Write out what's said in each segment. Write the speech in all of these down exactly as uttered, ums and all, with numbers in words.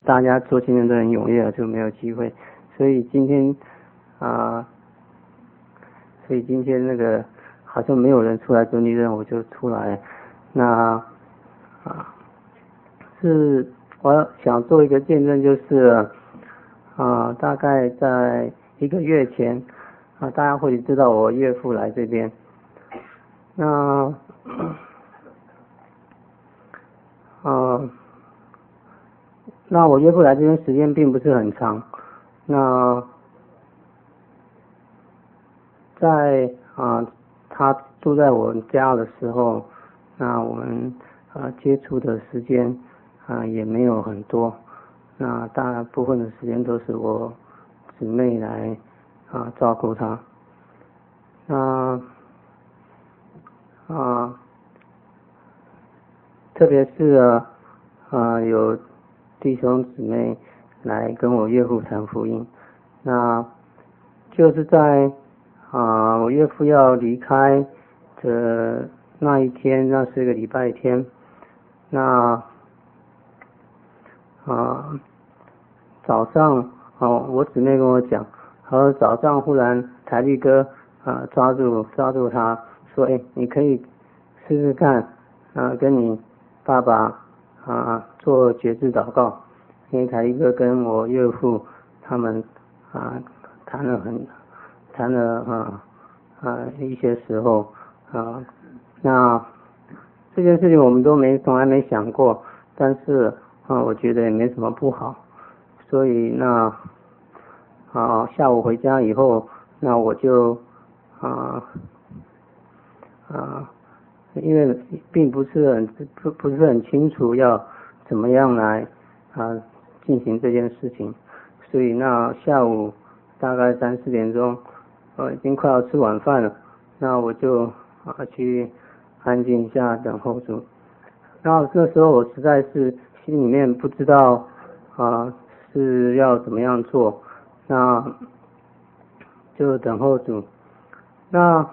大家做见证都很踊跃，就没有机会。所以今天啊、呃，所以今天那个好像没有人出来做见证，我就出来。那啊，是我想做一个见证，就是啊，大概在一个月前啊，大家或许知道我岳父来这边。那啊，那我岳父来这边时间并不是很长。那在啊，他住在我家的时候，那我们啊接触的时间啊也没有很多。那大部分的时间都是我姊妹来啊照顾他。那啊，特别是啊有弟兄姊妹来跟我岳父传福音，那就是在啊我岳父要离开的那一天，那是一个礼拜天。那啊早上哦，我姊妹跟我讲，然后早上忽然台律哥啊抓住抓住他说，哎，你可以试试看啊跟你爸爸啊做决志祷告，因为台律哥跟我岳父他们啊谈了很谈了啊啊一些时候啊，那这件事情我们都没从来没想过，但是啊我觉得也没什么不好。所以那啊下午回家以后，那我就啊啊因为并不是很不不是很清楚要怎么样来啊进行这件事情，所以那下午大概三四点钟，呃已经快要吃晚饭了，那我就啊去安静一下等候主。然后这时候我实在是心里面不知道啊是要怎么样做，那就等候主。那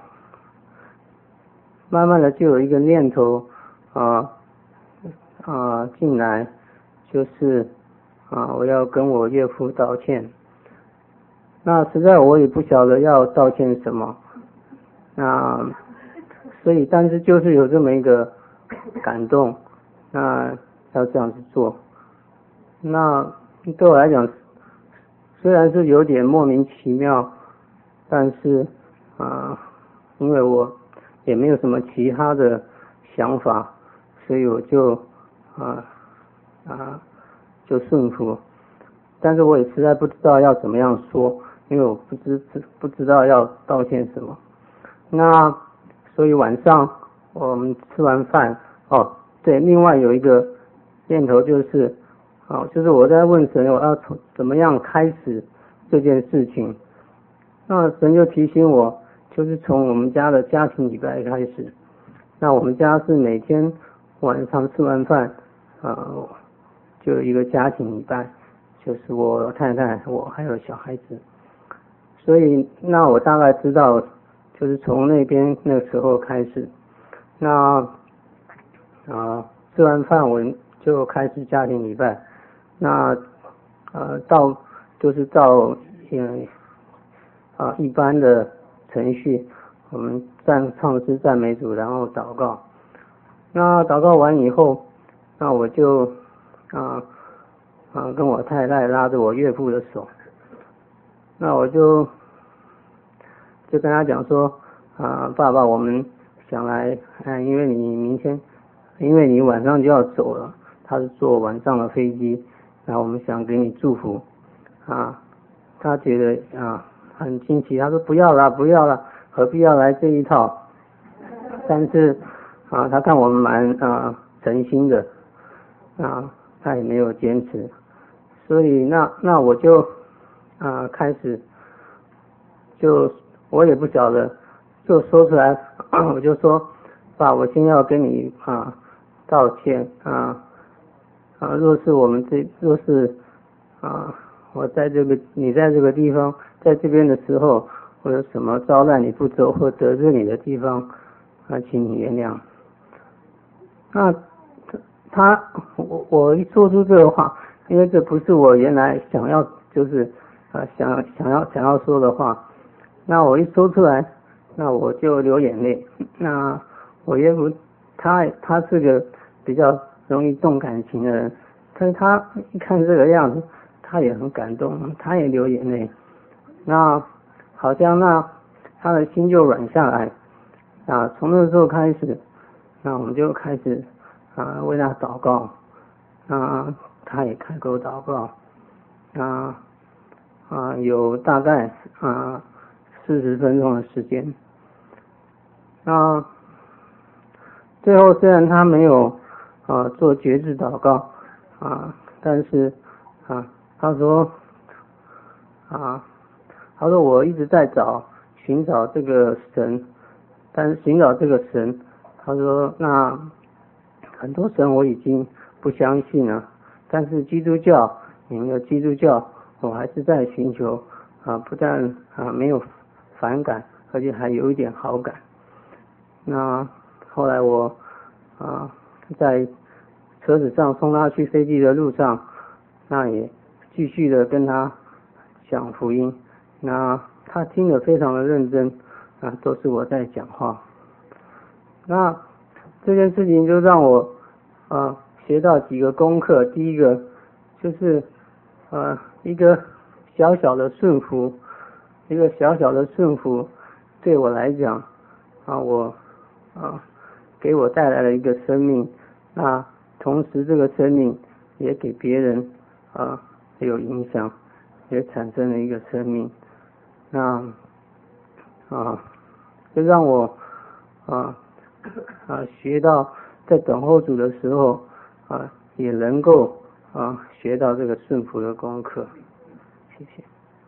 慢慢的就有一个念头啊啊进来，就是啊我要跟我岳父道歉。那实在我也不晓得要道歉什么，那所以但是就是有这么一个感动，那要这样子做。那对我来讲虽然是有点莫名其妙，但是啊因为我也没有什么其他的想法，所以我就啊啊就顺服。但是我也实在不知道要怎么样说，因为我不知不知道要道歉什么。那所以晚上我们吃完饭，哦对，另外有一个念头就是哦，就是我在问神我要从怎么样开始这件事情。那神就提醒我，就是从我们家的家庭礼拜开始。那我们家是每天晚上吃完饭呃就有一个家庭礼拜，就是我太太我还有小孩子。所以那我大概知道就是从那边那个时候开始。那啊吃完饭我就开始家庭礼拜。那呃到就是到嗯啊一般的程序，我们赞唱诗赞美主，然后祷告。那祷告完以后，那我就啊啊跟我太太拉着我岳父的手，那我就就跟他讲说啊爸爸，我们想来啊因为你明天因为你晚上就要走了，他是坐晚上的飞机，然后我们想给你祝福啊。他觉得啊很惊奇，他说不要啦不要啦，何必要来这一套。但是啊他看我们蛮啊诚心的啊，他也没有坚持。所以那那我就啊开始就我也不晓得就说出来我就说爸，我先要跟你啊道歉啊啊若是我们这若是啊我在这个你在这个地方在这边的时候，我有什么招待你不周或得罪你的地方啊请你原谅。那他我我一说出这个话， 因为这不是我原来想要就是呃想想要想要说的话。那我一说出来，那我就流眼泪。那我岳父他他是个比较容易动感情的人，但是他一看这个样子，他也很感动，他也流眼泪。那好像那他的心就软下来啊。从那时候开始，那我们就开始啊为他祷告，啊他也开口祷告，啊啊有大概啊四十分钟的时间。那最后虽然他没有啊做决志祷告啊，但是啊他说啊他说我一直在找寻找这个神，但是寻找这个神，他说那很多神我已经不相信了，但是基督教你们的基督教我还是在寻求啊，不但啊没有反感，而且还有一点好感。那后来我啊在车子上送他去飞机的路上，那也继续的跟他讲福音，那他听得非常的认真啊，都是我在讲话。那这件事情就让我啊学到几个功课。第一个就是呃一个小小的顺服，一个小小的顺服对我来讲啊我啊给我带来了一个生命，那同时这个生命也给别人啊有影响，也产生了一个生命。那啊就让我啊啊学到在等候主的时候啊也能够啊学到这个顺服的功课。谢谢。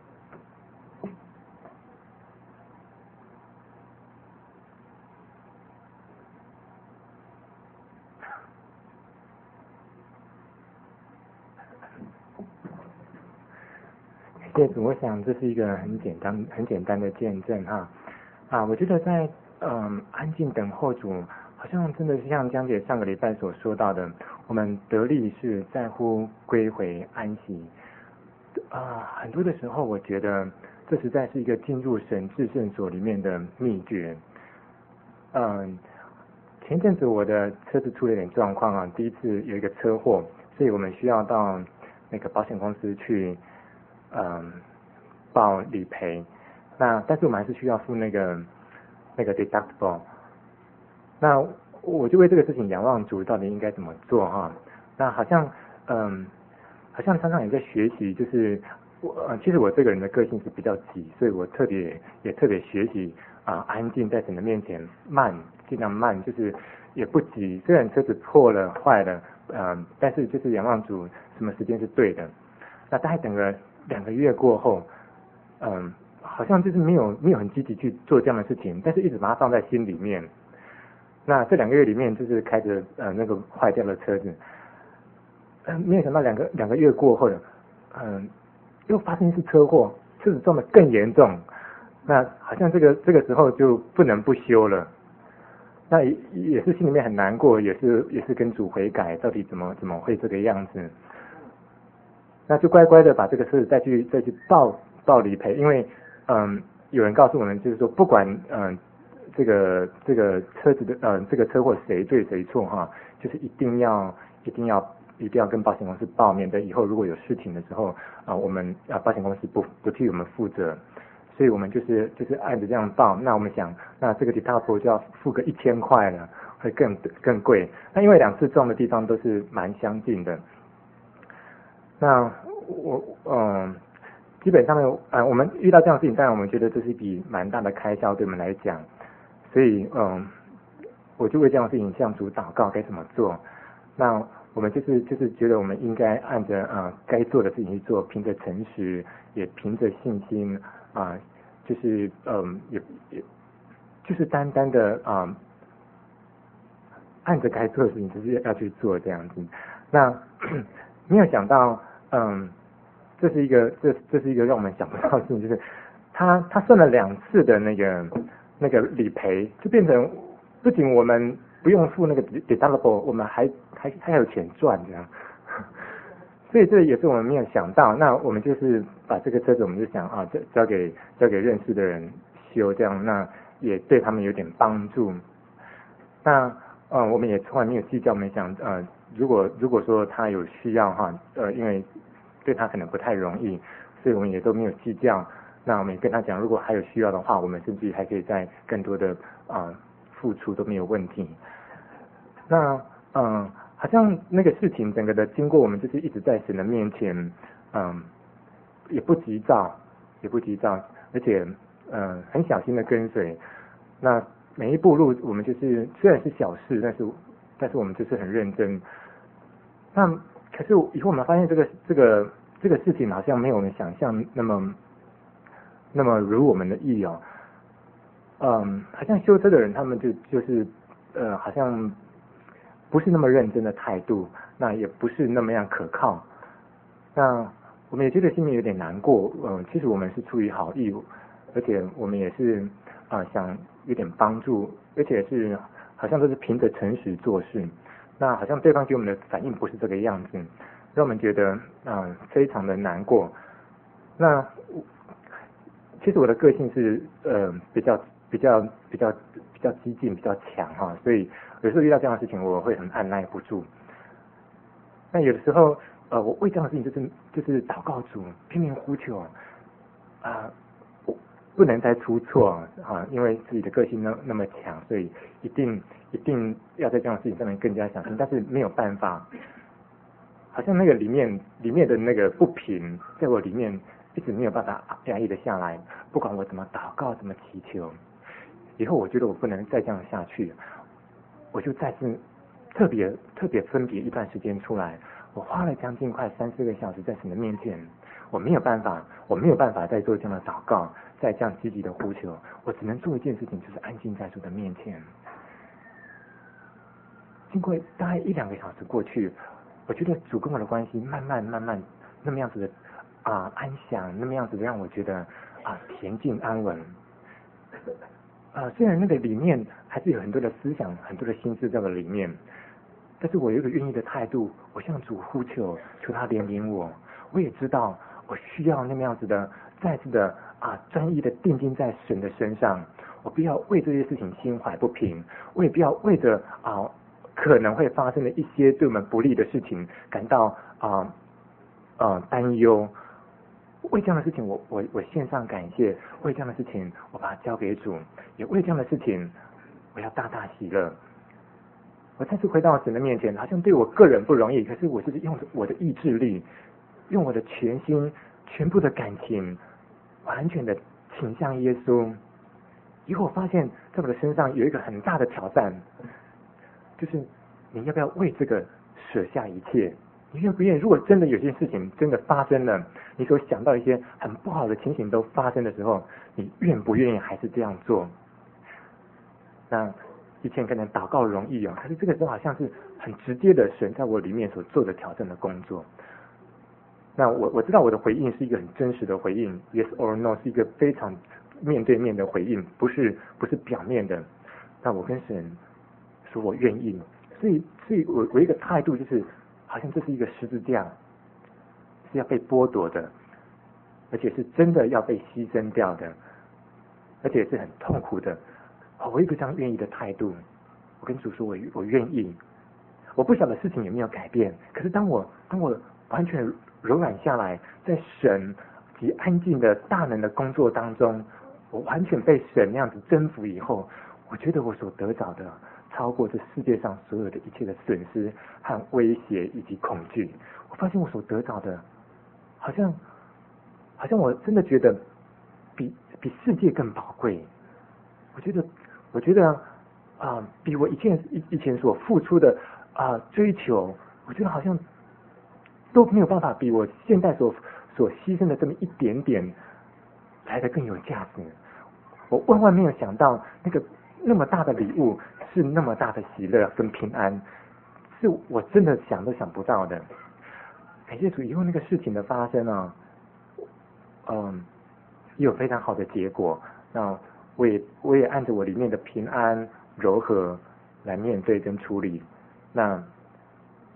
谢主，我想这是一个很简单、很简单的见证哈。啊，我觉得在嗯安静等候主，好像真的是像江姐上个礼拜所说到的，我们得力是在乎归回安息。啊，很多的时候，我觉得这实在是一个进入神至圣所里面的秘诀。嗯，前阵子我的车子出了点状况啊，第一次有一个车祸，所以我们需要到那个保险公司去。嗯，报理赔，那但是我们还是需要付那个那个 deductible。那我就为这个事情仰望主，到底应该怎么做哈？那好像嗯，好像常常也在学习，就是我、呃、其实我这个人的个性是比较急，所以我特别也特别学习啊、呃，安静在神的面前慢，尽量慢，就是也不急。虽然车子破了坏了，嗯、呃，但是就是仰望主，什么时间是对的。那大概等个两个月过后，嗯，好像就是没有没有很积极去做这样的事情，但是一直把它放在心里面。那这两个月里面，就是开着呃那个坏掉的车子，嗯，没有想到两个两个月过后，嗯，又发生一次车祸，车子撞得更严重。那好像这个这个时候就不能不修了。那也也是心里面很难过，也是也是跟主悔改，到底怎么怎么会这个样子？那就乖乖的把这个车子再去再去报报理赔，因为嗯有人告诉我们，就是说不管嗯这个这个车子的嗯这个车祸谁对谁错哈，就是一定要一定要一定要跟保险公司报，免得以后如果有事情的时候啊我们啊保险公司不不替我们负责，所以我们就是就是按着这样报。那我们想，那这个 deductible 就要付个一千块了，会更更贵。那因为两次撞的地方都是蛮相近的。那我嗯，基本上呢，呃，我们遇到这样的事情，当然我们觉得这是一笔蛮大的开销，对我们来讲，所以嗯，我就为这样的事情向主祷告该怎么做。那我们就是就是觉得我们应该按着呃该做的事情去做，凭着诚实，也凭着信心啊、呃，就是嗯也也就是单单的啊、呃，按着该做的事情就是要去做这样子。那没有想到，嗯，这是一个这这是一个让我们想不到的事情，就是他他算了两次的那个那个理赔，就变成不仅我们不用付那个 deductible， 我们还还还有钱赚这样。 所以这也是我们没有想到。那我们就是把这个车子，我们就想啊，交交给交给认识的人修，这样那也对他们有点帮助。那呃，我们也从来没有计较，没想呃，如果如果说他有需要哈，呃，因为对他可能不太容易，所以我们也都没有计较。那我们也跟他讲，如果还有需要的话，我们甚至还可以再更多的啊、呃、付出都没有问题。那嗯、呃，好像那个事情整个的经过，我们就是一直在神的面前，嗯、呃，也不急躁，也不急躁，而且嗯、呃、很小心的跟随。那每一步路，我们就是虽然是小事，但是但是我们就是很认真。那可是以后我们发现这个这个这个事情好像没有我们想象那么那么如我们的意哦。嗯，好像修车的人他们就就是呃好像不是那么认真的态度，那也不是那么样可靠。那我们也觉得心里有点难过。嗯、呃，其实我们是出于好意，而且我们也是啊、呃、想有点帮助，而且是好像都是凭着诚实做事。那好像对方给我们的反应不是这个样子，让我们觉得啊、呃、非常的难过。那其实我的个性是呃比较比较比较比较激进，比较强哈，所以有时候遇到这样的事情，我会很按耐不住。那有的时候呃我为这样的事情就是就是祷告主，拼命呼求啊、呃，不能再出错啊，因为自己的个性那那么强，所以一定一定要在这样的事情上面更加小心，但是没有办法，好像那个里面里面的那个不平，在我里面一直没有办法压抑的下来，不管我怎么祷告，怎么祈求，以后我觉得我不能再这样下去，我就再次特别特别分别一段时间出来，我花了将近快三四个小时在神的面前，我没有办法，我没有办法再做这样的祷告，再这样积极的呼求，我只能做一件事情，就是安静在主的面前。经过大概一两个小时过去，我觉得主跟我的关系慢慢慢慢那么样子的啊、呃、安详，那么样子的让我觉得啊、呃、恬静安稳。啊、呃，虽然那个里面还是有很多的思想，很多的心思在我里面，但是我有一个愿意的态度，我向主呼求，求他怜悯我。我也知道我需要那么样子的，再次的啊专一的定睛在神的身上。我不要为这些事情心怀不平，我也不要为着啊可能会发生的一些对我们不利的事情感到啊啊担忧。为这样的事情我，我我献上感谢。为这样的事情，我把它交给主。也为这样的事情，我要大大喜乐。我再次回到神的面前，好像对我个人不容易，可是我就是用我的意志力，用我的全心、全部的感情，完全的倾向耶稣。以后我发现，在我的身上有一个很大的挑战，就是你要不要为这个舍下一切？你愿不愿意？如果真的有些事情真的发生了，你所想到一些很不好的情形都发生的时候，你愿不愿意还是这样做？那以前可能祷告容易哦，可是这个时候好像是很直接的神在我里面所做的挑战的工作。那我我知道我的回应是一个很真实的回应 ，yes or no 是一个非常面对面的回应，不是不是表面的。那我跟神说我愿意，所以所以我我一个态度就是，好像这是一个十字架，是要被剥夺的，而且是真的要被牺牲掉的，而且是很痛苦的。我一个这样愿意的态度，我跟主说我我愿意。我不晓得事情有没有改变，可是当我当我完全柔软下来，在神及安静的大能的工作当中，我完全被神那样子征服以后，我觉得我所得着的超过这世界上所有的一切的损失和威胁以及恐惧。我发现我所得着的，好像好像我真的觉得比比世界更宝贵。我觉得我觉得啊、呃，比我以前以以前所付出的啊、呃、追求，我觉得好像都没有办法比我现在所所牺牲的这么一点点来得更有价值。我万万没有想到，那个那么大的礼物是那么大的喜乐跟平安，是我真的想都想不到的。感谢主，以后那个事情的发生啊，嗯，也有非常好的结果。那我也我也按着我里面的平安柔和来面对跟处理。那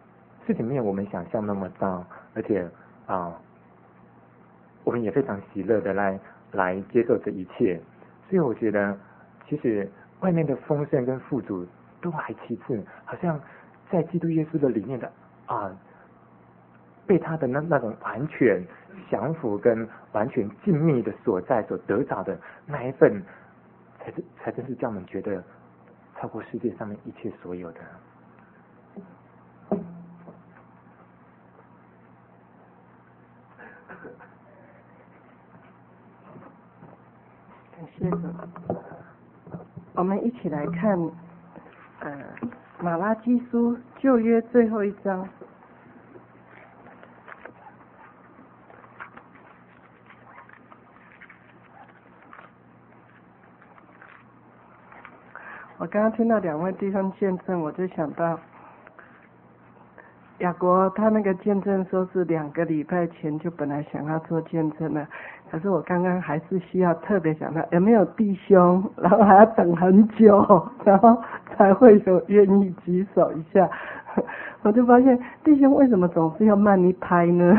事情没有我们想象那么糟，而且啊，我们也非常喜乐的来来接受这一切。所以我觉得，其实外面的丰盛跟富足都还其次，好像在基督耶稣的里面的啊，被他的那那种完全降服跟完全静谧的所在所得到的那一份，才是才真是叫我们觉得超过世界上面一切所有的。 感谢主。我们一起来看，呃，马拉基书旧约最后一章。我刚刚听到两位弟兄见证，我就想到亚国他那个见证说是两个礼拜前就本来想要做见证了，可是我刚刚还是需要特别想到有没有弟兄，然后还要等很久，然后才会有愿意举手一下。我就发现弟兄为什么总是要慢一拍呢？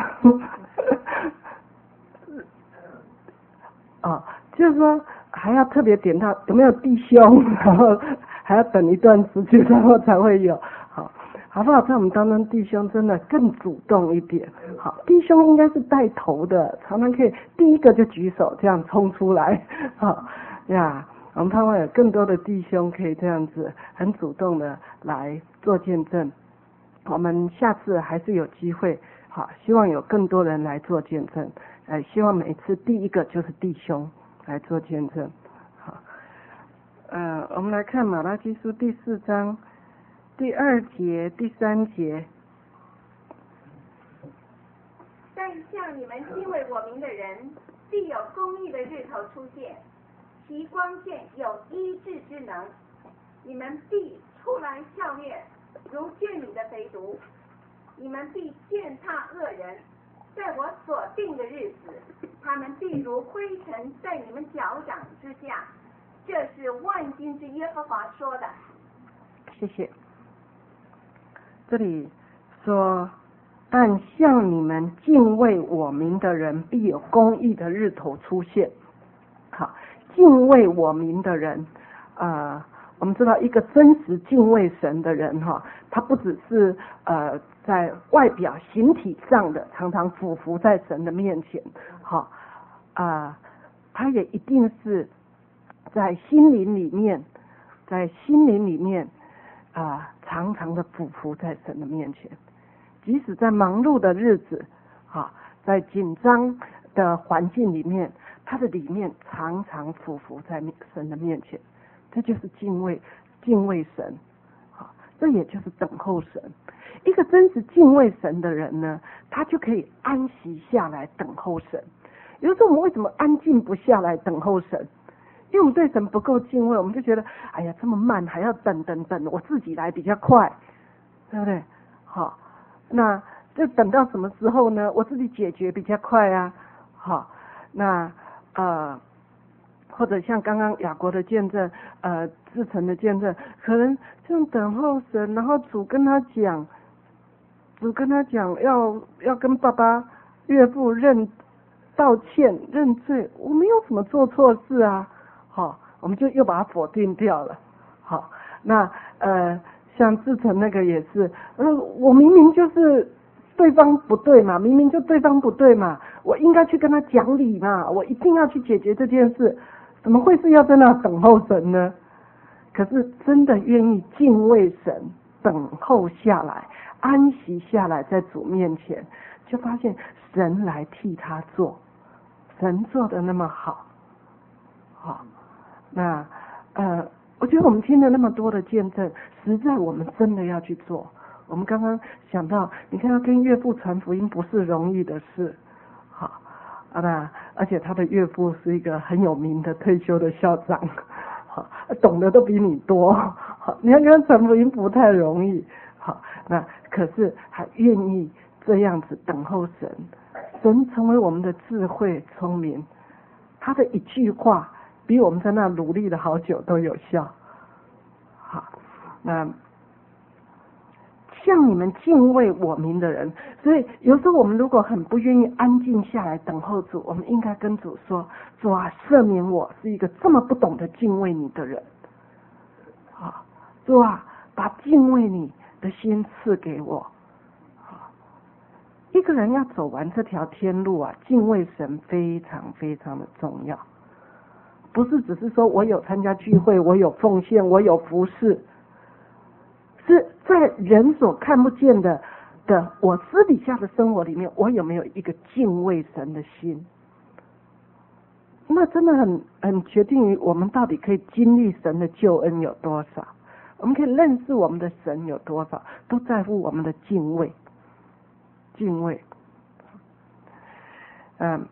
哦，就是说还要特别点到有没有弟兄，然后还要等一段时间，然后才会有。好，好不好？在我们当中，弟兄真的更主动一点。好，弟兄应该是带头的，常常可以第一个就举手，这样冲出来。好呀，我们盼望有更多的弟兄可以这样子很主动的来做见证。我们下次还是有机会，好，希望有更多人来做见证。呃，希望每次第一个就是弟兄来做见证。好，呃，我们来看马拉基书第四章第二节、第三节。 但像你们敬畏我名的人，必有公义的日头出现，其光线有医治之能。你们必出来笑面，如圈里的肥犊；你们必践踏恶人。在我所定的日子，他们必如灰尘在你们脚掌之下。这是万军之耶和华说的。 谢谢。这里说，但像你们敬畏我名的人，必有公义的日头出现。好，敬畏我名的人，呃，我们知道一个真实敬畏神的人哈，他不只是呃在外表形体上的常常俯伏在神的面前，好啊、呃，他也一定是在心灵里面，在心灵里面啊、呃，常常的俯伏在神的面前，即使在忙碌的日子啊，在紧张的环境里面，他的里面常常俯伏在神的面前，这就是敬畏敬畏神，啊，这也就是等候神。一个真实敬畏神的人呢，他就可以安息下来等候神。有时候我们为什么安静不下来等候神？因为我们对神不够敬畏，我们就觉得哎呀这么慢，还要等等等，我自己来比较快，对不对？好，那就等到什么时候呢？我自己解决比较快啊。好，那呃或者像刚刚雅国的见证，呃志成的见证，可能就等候神，然后主跟他讲，主跟他讲要要跟爸爸岳父认道歉认罪，我没有什么做错事啊。好，我们就又把它否定掉了。好，那呃，像志成那个也是，呃，我明明就是对方不对嘛，明明就对方不对嘛，我应该去跟他讲理嘛，我一定要去解决这件事，怎么会是要在那等候神呢？可是真的愿意敬畏神，等候下来，安息下来，在主面前，就发现神来替他做，神做的那么好，好。那呃，我觉得我们听了那么多的见证，实在我们真的要去做。我们刚刚想到，你看他跟岳父传福音不是容易的事，好啊，那而且他的岳父是一个很有名的退休的校长，好，懂得都比你多，好，你看跟他传福音不太容易，好，那可是还愿意这样子等候神，神成为我们的智慧聪明，他的一句话比我们在那努力了好久都有效。好，那像你们敬畏我名的人。所以有时候我们如果很不愿意安静下来等候主，我们应该跟主说：主啊，赦免我是一个这么不懂得敬畏你的人。啊，主啊，把敬畏你的心赐给我。啊，一个人要走完这条天路啊，敬畏神非常非常的重要。不是只是说我有参加聚会，我有奉献，我有服侍，是在人所看不见的的我私底下的生活里面，我有没有一个敬畏神的心？那真的很很决定于我们到底可以经历神的救恩有多少，我们可以认识我们的神有多少，都在乎我们的敬畏。敬畏，嗯。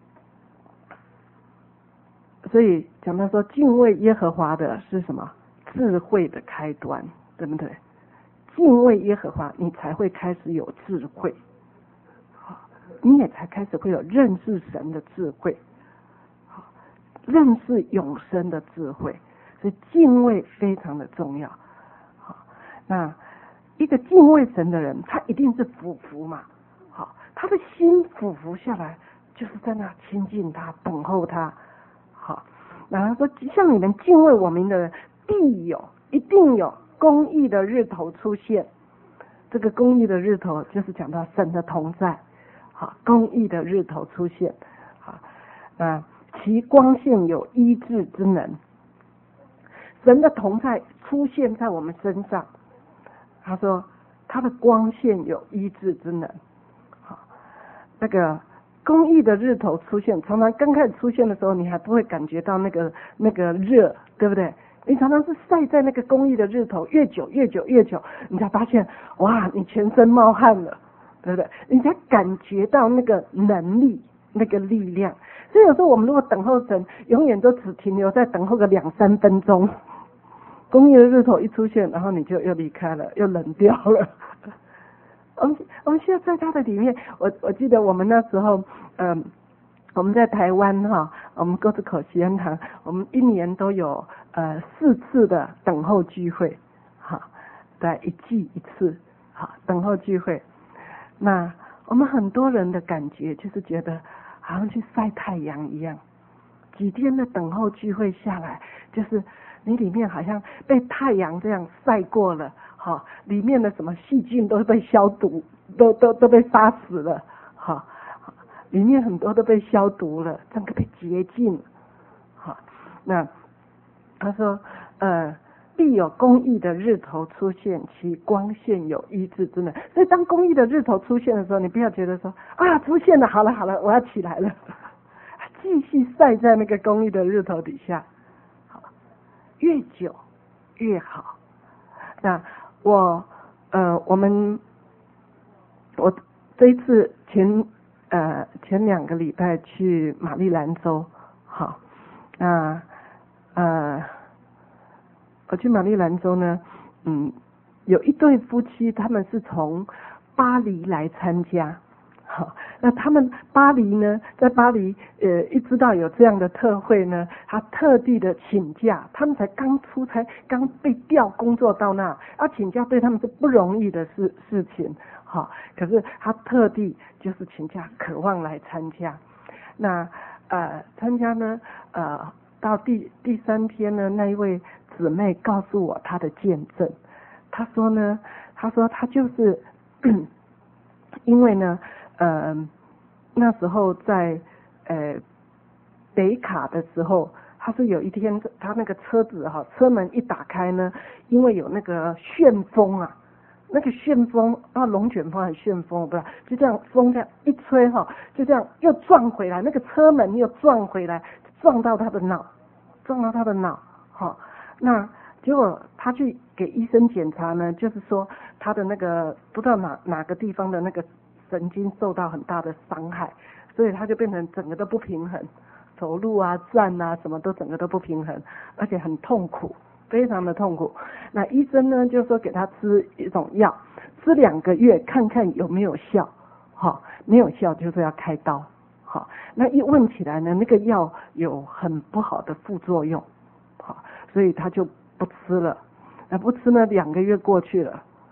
所以讲到说敬畏耶和华的是什么？智慧的开端，对不对？敬畏耶和华，你才会开始有智慧，你也才开始会有认识神的智慧，认识永生的智慧。所以敬畏非常的重要。那一个敬畏神的人，他一定是俯伏嘛，好，他的心俯伏下来，就是在那亲近他，等候他。好，然后说像你们敬畏我名的人，必有一定有公义的日头出现。这个公义的日头就是讲到神的同在。好，公义的日头出现。好，啊，其光线有医治之能。神的同在出现在我们身上，他说他的光线有医治之能。好，那个公义的日头出现，常常刚开始出现的时候，你还不会感觉到那个那个热，对不对？你常常是晒在那个公义的日头，越久越久越久，你才发现，哇，你全身冒汗了，对不对？你才感觉到那个能力，那个力量。所以有时候我们如果等候神，永远都只停留在等候个两三分钟，公义的日头一出现，然后你就又离开了，又冷掉了。我们我们现在在他的里面，我我记得我们那时候，嗯，我们在台湾哈，我们沟子口喜恩堂，我们一年都有呃四次的等候聚会，哈，对，一季一次，好，等候聚会。那我们很多人的感觉就是觉得好像去晒太阳一样，几天的等候聚会下来，就是你里面好像被太阳这样晒过了。好，里面的什么细菌都被消毒，都都都被杀死了。好，里面很多都被消毒了，整个被洁净了。好，那他说，呃，必有公义的日头出现，其光线有医治之能。所以当公义的日头出现的时候，你不要觉得说啊，出现了，好了好了，我要起来了，继续晒在那个公义的日头底下，好，越久越好。那我呃，我们我这一次前呃前两个礼拜去马里兰州，好，那呃我去马里兰州呢，嗯，有一对夫妻，他们是从巴黎来参加，好，那他们巴黎呢，在巴黎呃一知道有这样的特会呢，他特地的请假，他们才刚出差，刚被调工作到那，要请假对他们是不容易的事事情，好，可是他特地就是请假，渴望来参加。那呃参加呢呃到第第三天呢，那一位姊妹告诉我她的见证，她说呢，她说她就是因为呢。呃，那时候在呃北卡的时候，他是有一天他那个车子哈，车门一打开呢，因为有那个旋风啊，那个旋风啊，龙卷风还是旋风，我不知道，就这样风这样一吹哈，就这样又撞回来，那个车门又撞回来，撞到他的脑，撞到他的脑，哈，那结果他去给医生检查呢，就是说他的那个不知道哪哪个地方的那个。神经受到很大的伤害，所以他就变成整个都不平衡，走路啊、站啊，什么都整个都不平衡，而且很痛苦，非常的痛苦。那医生呢就说给他吃一种药，吃两个月看看有没有效，好，没有效就是要开刀，好，那一问起来呢，那个药有很不好的副作用，好，所以他就不吃了。那不吃呢，两个月过去了，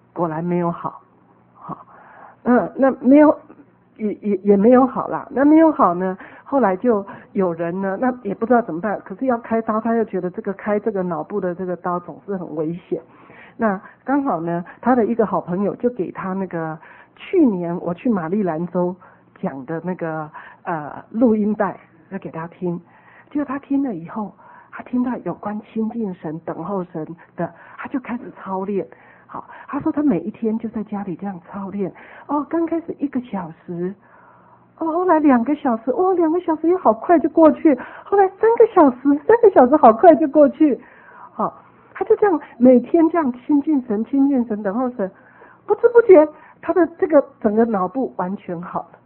果然没有好，好，嗯，那没有也也也没有好啦，那没有好呢，后来就有人呢，那也不知道怎么办，可是要开刀，他又觉得这个开这个脑部的这个刀总是很危险。那刚好呢，他的一个好朋友就给他那个去年我去马里兰州讲的那个呃录音带，要给他听。结果他听了以后，他听到有关亲近神、等候神的，他就开始操练。好，他说他每一天就在家里这样操练。哦，刚开始一个小时，哦，后来两个小时，哦，两个小时也好快就过去。后来三个小时，三个小时好快就过去。好，他就这样每天这样亲近神、亲近神、等候神，不知不觉他的这个整个脑部完全好了，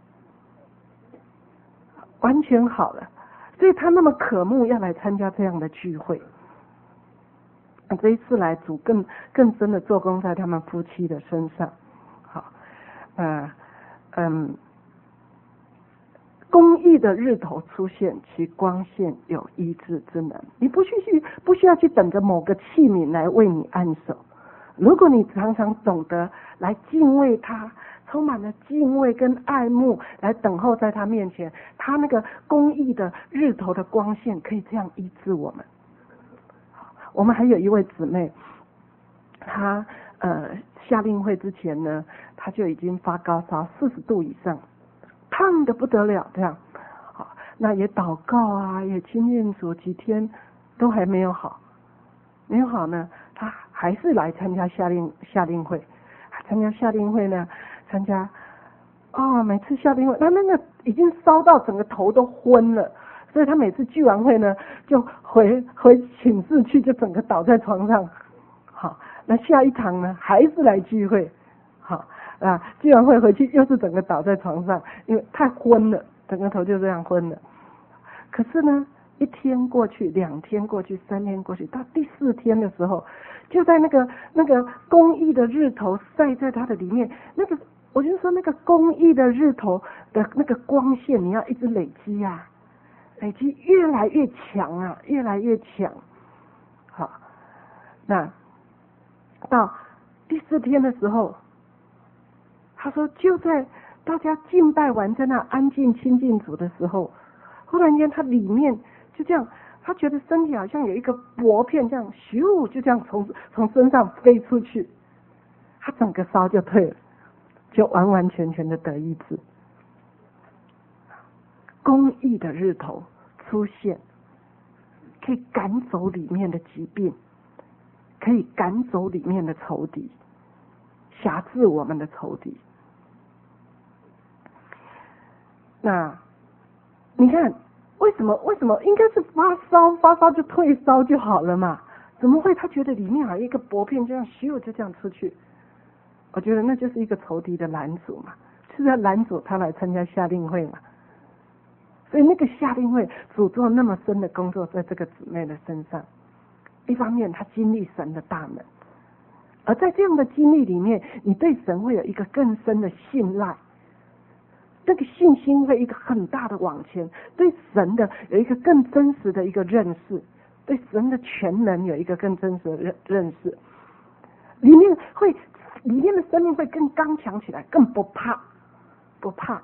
完全好了。所以他那么渴慕要来参加这样的聚会。这一次来，主更更深的做工在他们夫妻的身上。好，呃，嗯，公义的日头出现，其光线有医治之能。你不需去不需要去等着某个器皿来为你按手。如果你常常懂得来敬畏他，充满了敬畏跟爱慕，来等候在他面前，他那个公义的日头的光线可以这样医治我们。我们还有一位姊妹，她呃夏令会之前呢，她就已经发高烧四十度以上，胖得不得了，这样，好，那也祷告啊，也亲近主，几天都还没有好，没有好呢，她还是来参加夏令夏令会，参加夏令会呢，参加，哦，每次夏令会，她那个已经烧到整个头都昏了。所以他每次聚完会呢，就回回寝室去，就整个倒在床上。好，那下一堂呢，还是来聚会。好啊，聚完会回去又是整个倒在床上，因为太昏了，整个头就这样昏了。可是呢，一天过去，两天过去，三天过去，到第四天的时候，就在那个那个公益的日头晒在他的里面，那个我就说那个公益的日头的那个光线，你要一直累积呀、啊。累积越来越强啊，越来越强。好，那到第四天的时候，他说就在大家敬拜完，在那安静亲近主的时候，忽然间他里面就这样，他觉得身体好像有一个薄片这样咻，就这样从从身上飞出去，他整个烧就退了，就完完全全的得医治。公义的日头出现，可以赶走里面的疾病，可以赶走里面的仇敌，辖制我们的仇敌。那你看，为什么？为什么应该是发烧，发烧就退烧就好了嘛？怎么会他觉得里面还有一个薄片，这样咻就这样出去？我觉得那就是一个仇敌的拦阻嘛，是在拦阻他来参加夏令会嘛。所以那个夏令会主做那么深的工作在这个姊妹的身上，一方面她经历神的大能，而在这样的经历里面，你对神会有一个更深的信赖，这个信心会一个很大的往前，对神的有一个更真实的一个认识，对神的全能有一个更真实的认认识，里面会里面的生命会更刚强起来，更不怕不怕。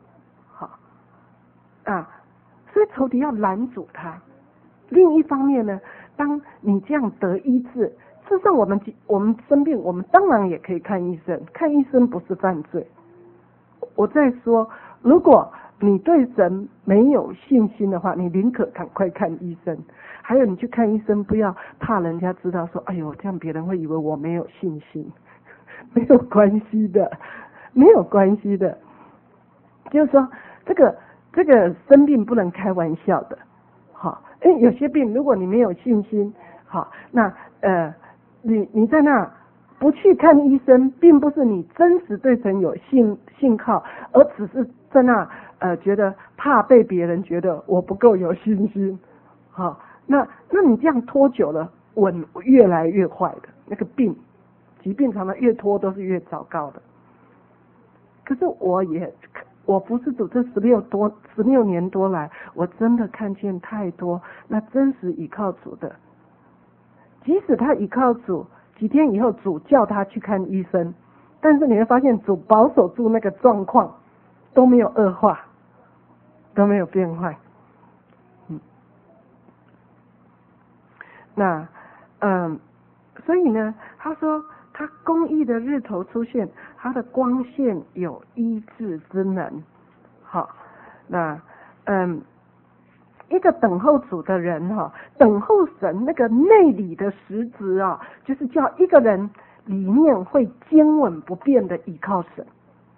啊，所以仇敌要拦阻他。另一方面呢，当你这样得医治，事实上我们我们生病，我们当然也可以看医生，看医生不是犯罪。我在说，如果你对神没有信心的话，你宁可赶快看医生。还有你去看医生，不要怕人家知道说，哎呦，这样别人会以为我没有信心。没有关系的，没有关系的。就是说，这个。这个生病不能开玩笑的，好，因为有些病如果你没有信心，好，那呃，你你在那不去看医生，并不是你真实对神有信信靠，而只是在那呃觉得怕被别人觉得我不够有信心，好，那那你这样拖久了，稳越来越坏的那个病，疾病常常越拖都是越糟糕的。可是我也。我服侍主这十六多十六年多来，我真的看见太多那真实倚靠主的，即使他倚靠主， 几天以后主叫他去看医生，但是你会发现主保守住那个状况都没有恶化，都没有变坏。嗯，那嗯，所以呢，他说他公义的日头出现，他的光线有医治之能。好，那嗯。一个等候主的人哈、哦，等候神那个内里的实质啊，就是叫一个人里面会坚稳不变的依靠神。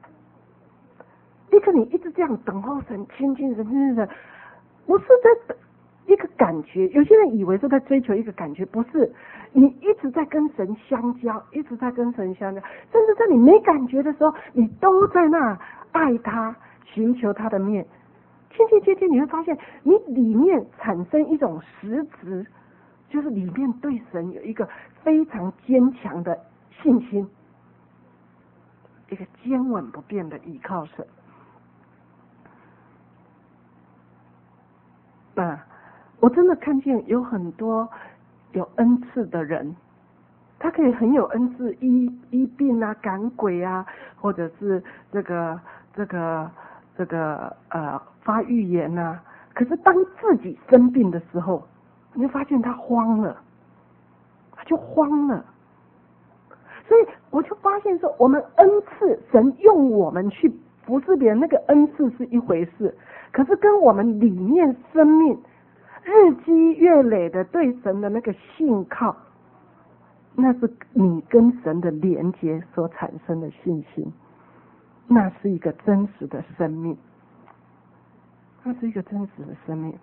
一个你一直这样等候神、亲近神、亲近神，不是在一个感觉。有些人以为是在追求一个感觉，不是。你一直在跟神相交，一直在跟神相交，甚至在你没感觉的时候，你都在那爱他，寻求他的面。渐渐渐渐你会发现你里面产生一种实质，就是里面对神有一个非常坚强的信心，一个坚稳不变的依靠神。那我真的看见有很多有恩赐的人，他可以很有恩赐，医医病啊，赶鬼啊，或者是这个这个这个呃发预言啊，可是当自己生病的时候，你会发现他慌了，他就慌了。所以我就发现说，我们恩赐，神用我们去服侍别人，那个恩赐是一回事，可是跟我们里面生命日积月累的对神的那个信靠，那是你跟神的连结所产生的信心，那是一个真实的生命。那是一个真实的生命，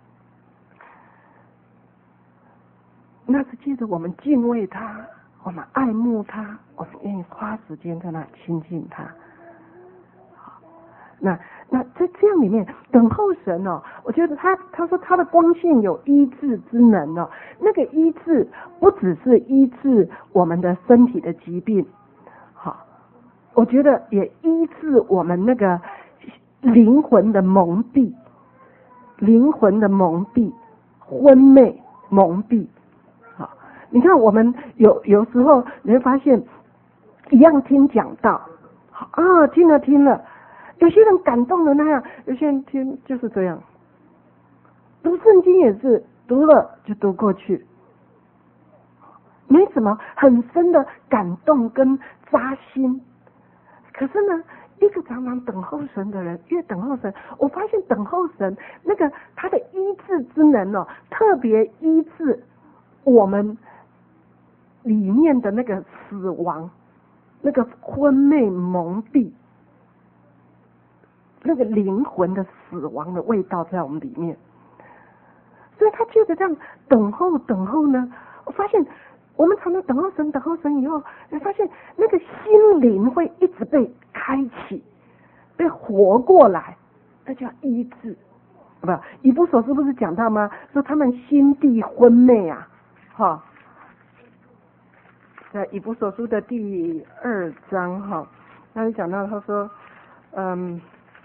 那是借着我们敬畏他，我们爱慕他，我们愿意花时间在那亲近他。好，那那在这样里面等候神哦，我觉得他他说他的光线有医治之能哦，那个医治不只是医治我们的身体的疾病，好，我觉得也医治我们那个灵魂的蒙蔽，灵魂的蒙蔽，昏昧蒙蔽。好，你看我们有有时候你会发现，一样听讲道，啊，听了听了，有些人感动的那样，有些人听就是这样。读圣经也是读了就读过去，没什么很深的感动跟扎心。可是呢，一个常常等候神的人，越等候神，我发现等候神那个他的医治之能哦，特别医治我们里面的那个死亡，那个昏昧蒙蔽，那个灵魂的死亡的味道在我们里面。所以他觉得这样等候等候呢，我发现我们常常等候神，等候神以后，你发现那个心灵会一直被开启，被活过来，那叫医治。不，以弗所书不是讲到吗？说他们心地昏昧啊，哈，在以弗所书的第二章哈，那里讲到他说，嗯，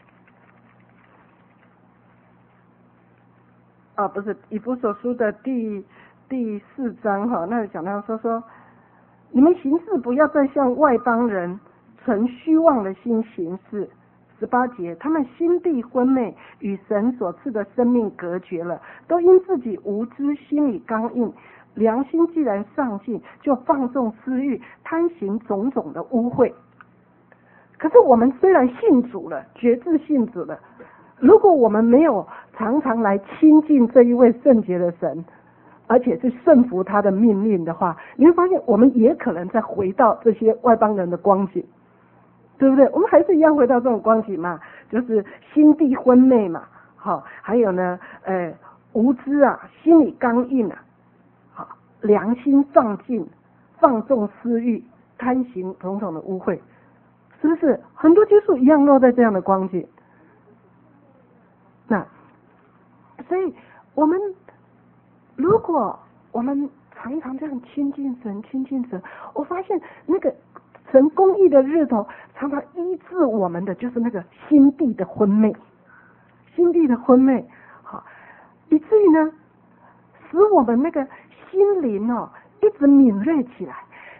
啊，不是以弗所书的第。第四章哈，那里讲到说说，你们行事不要再像外邦人存虚妄的心行事。十八节，他们心地昏昧，与神所赐的生命隔绝了，都因自己无知，心里刚硬，良心既然丧尽，就放纵私欲，贪行种种的污秽。可是我们虽然信主了，决志信主了，如果我们没有常常来亲近这一位圣洁的神，而且是顺服他的命令的话，你会发现我们也可能再回到这些外邦人的光景，对不对？我们还是一样回到这种光景嘛，就是心地昏昧嘛，好，还有呢，呃，无知啊，心里刚硬啊，好，良心丧尽，放纵私欲，贪行种种的污秽，是不是？很多基督徒一样落在这样的光景。那，所以我们。如果我们常常这样亲近神，亲近神，我发现那个神公义的日头常常医治我们的，就是那个心地的昏昧，心地的昏昧，好，以至于呢，使我们那个心灵哦一直敏锐起来，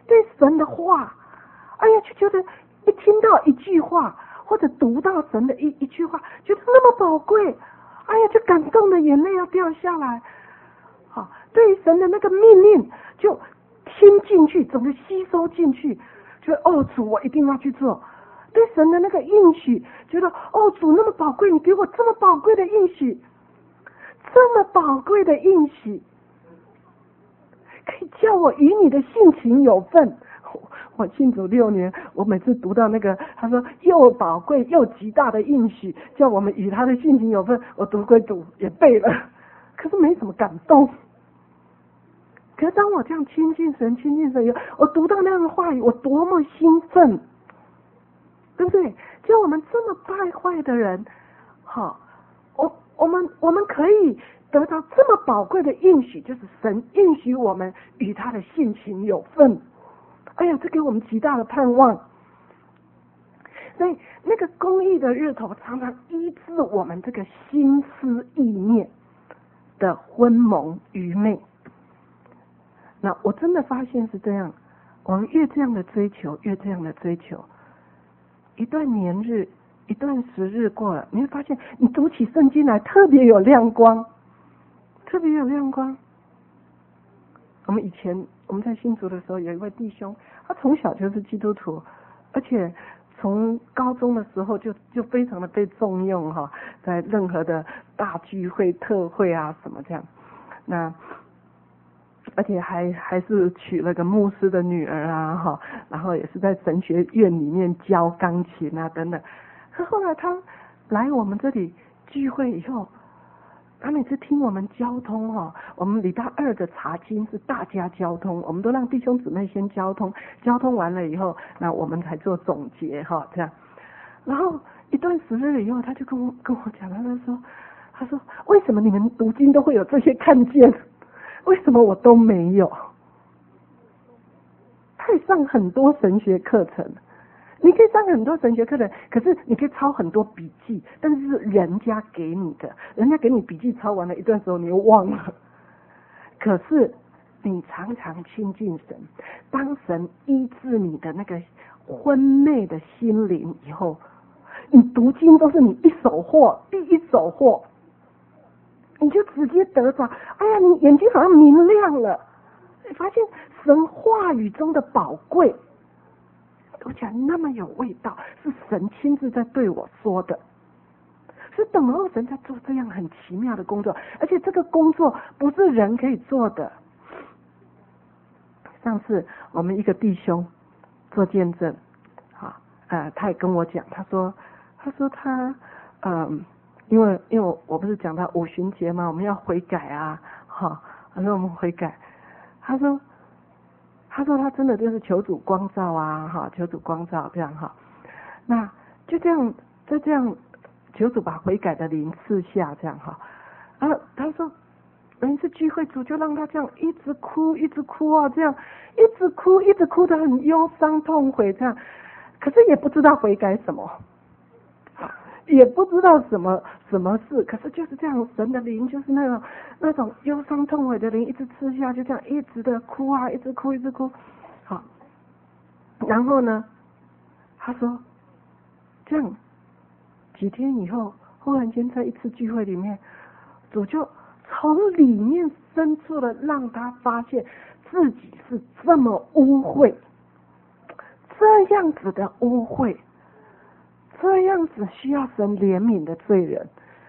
对神的话，哎呀，就觉得一听到一句话，或者读到神的一一句话，觉得那么宝贵，哎呀，就感动的眼泪要掉下来。好，对神的那个命令就听进去，整个吸收进去，觉得哦主，我一定要去做。对神的那个应许，觉得哦主那么宝贵，你给我这么宝贵的应许，这么宝贵的应许，可以叫我与你的性情有份。我信主六年，我每次读到那个他说又宝贵又极大的应许，叫我们与他的性情有份，我读归读也背了，可是没什么感动。可是当我这样亲近神亲近神以后，我读到那样的话语，我多么兴奋，对不对？就我们这么败坏的人，好，我我们我们可以得到这么宝贵的应许，就是神应许我们与他的性情有份。哎呀，这给我们极大的盼望。所以那个公义的日头常常医治我们这个心思意念的昏蒙愚昧。那我真的发现是这样，我们越这样的追求，越这样的追求，一段年日，一段时日过了，你会发现你读起圣经来特别有亮光，特别有亮光。我们以前我们在新竹的时候，有一位弟兄，他从小就是基督徒，而且从高中的时候就就非常的被重用哈，在任何的大聚会、特会啊什么这样，那而且还还是娶了个牧师的女儿啊哈，然后也是在神学院里面教钢琴啊等等。可后来他来我们这里聚会以后，他每次听我们交通哈，我们礼拜二的查经是大家交通，我们都让弟兄姊妹先交通，交通完了以后，那我们才做总结哈，这样。然后一段时日以后，他就跟我跟我讲，他就说，他说为什么你们读经都会有这些看见，为什么我都没有？他也上很多神学课程。你可以上很多神学课程，可是你可以抄很多笔记，但是是人家给你的，人家给你笔记抄完了一段时候你又忘了。可是你常常亲近神，当神医治你的那个昏昧的心灵以后，你读经都是你一手货，第一手货，你就直接得着。哎呀，你眼睛好像明亮了，你发现神话语中的宝贵。我讲那么有味道，是神亲自在对我说的，是等候神在做这样很奇妙的工作，而且这个工作不是人可以做的。上次我们一个弟兄做见证，啊，呃，他也跟我讲，他说，他说他，嗯，因为因为我不是讲到五旬节嘛，我们要悔改啊，哈，他说我们悔改，他说。他说他真的就是求主光照啊，哈，求主光照这样哈，那就这样，就这样，求主把悔改的灵赐下这样哈，然后他说，有一次聚会主就让他这样一直哭，一直哭啊，这样一直哭，一直哭得很忧伤痛悔这样，可是也不知道悔改什么，也不知道什么什么事，可是就是这样，神的灵就是那种那种忧伤痛悔的灵，一直吃下，就这样一直的哭啊，一直哭，一直哭。好，然后呢，他说这样几天以后，忽然间在一次聚会里面，主就从里面深处的让他发现自己是这么污秽，这样子的污秽。这样子需要神怜悯的罪人，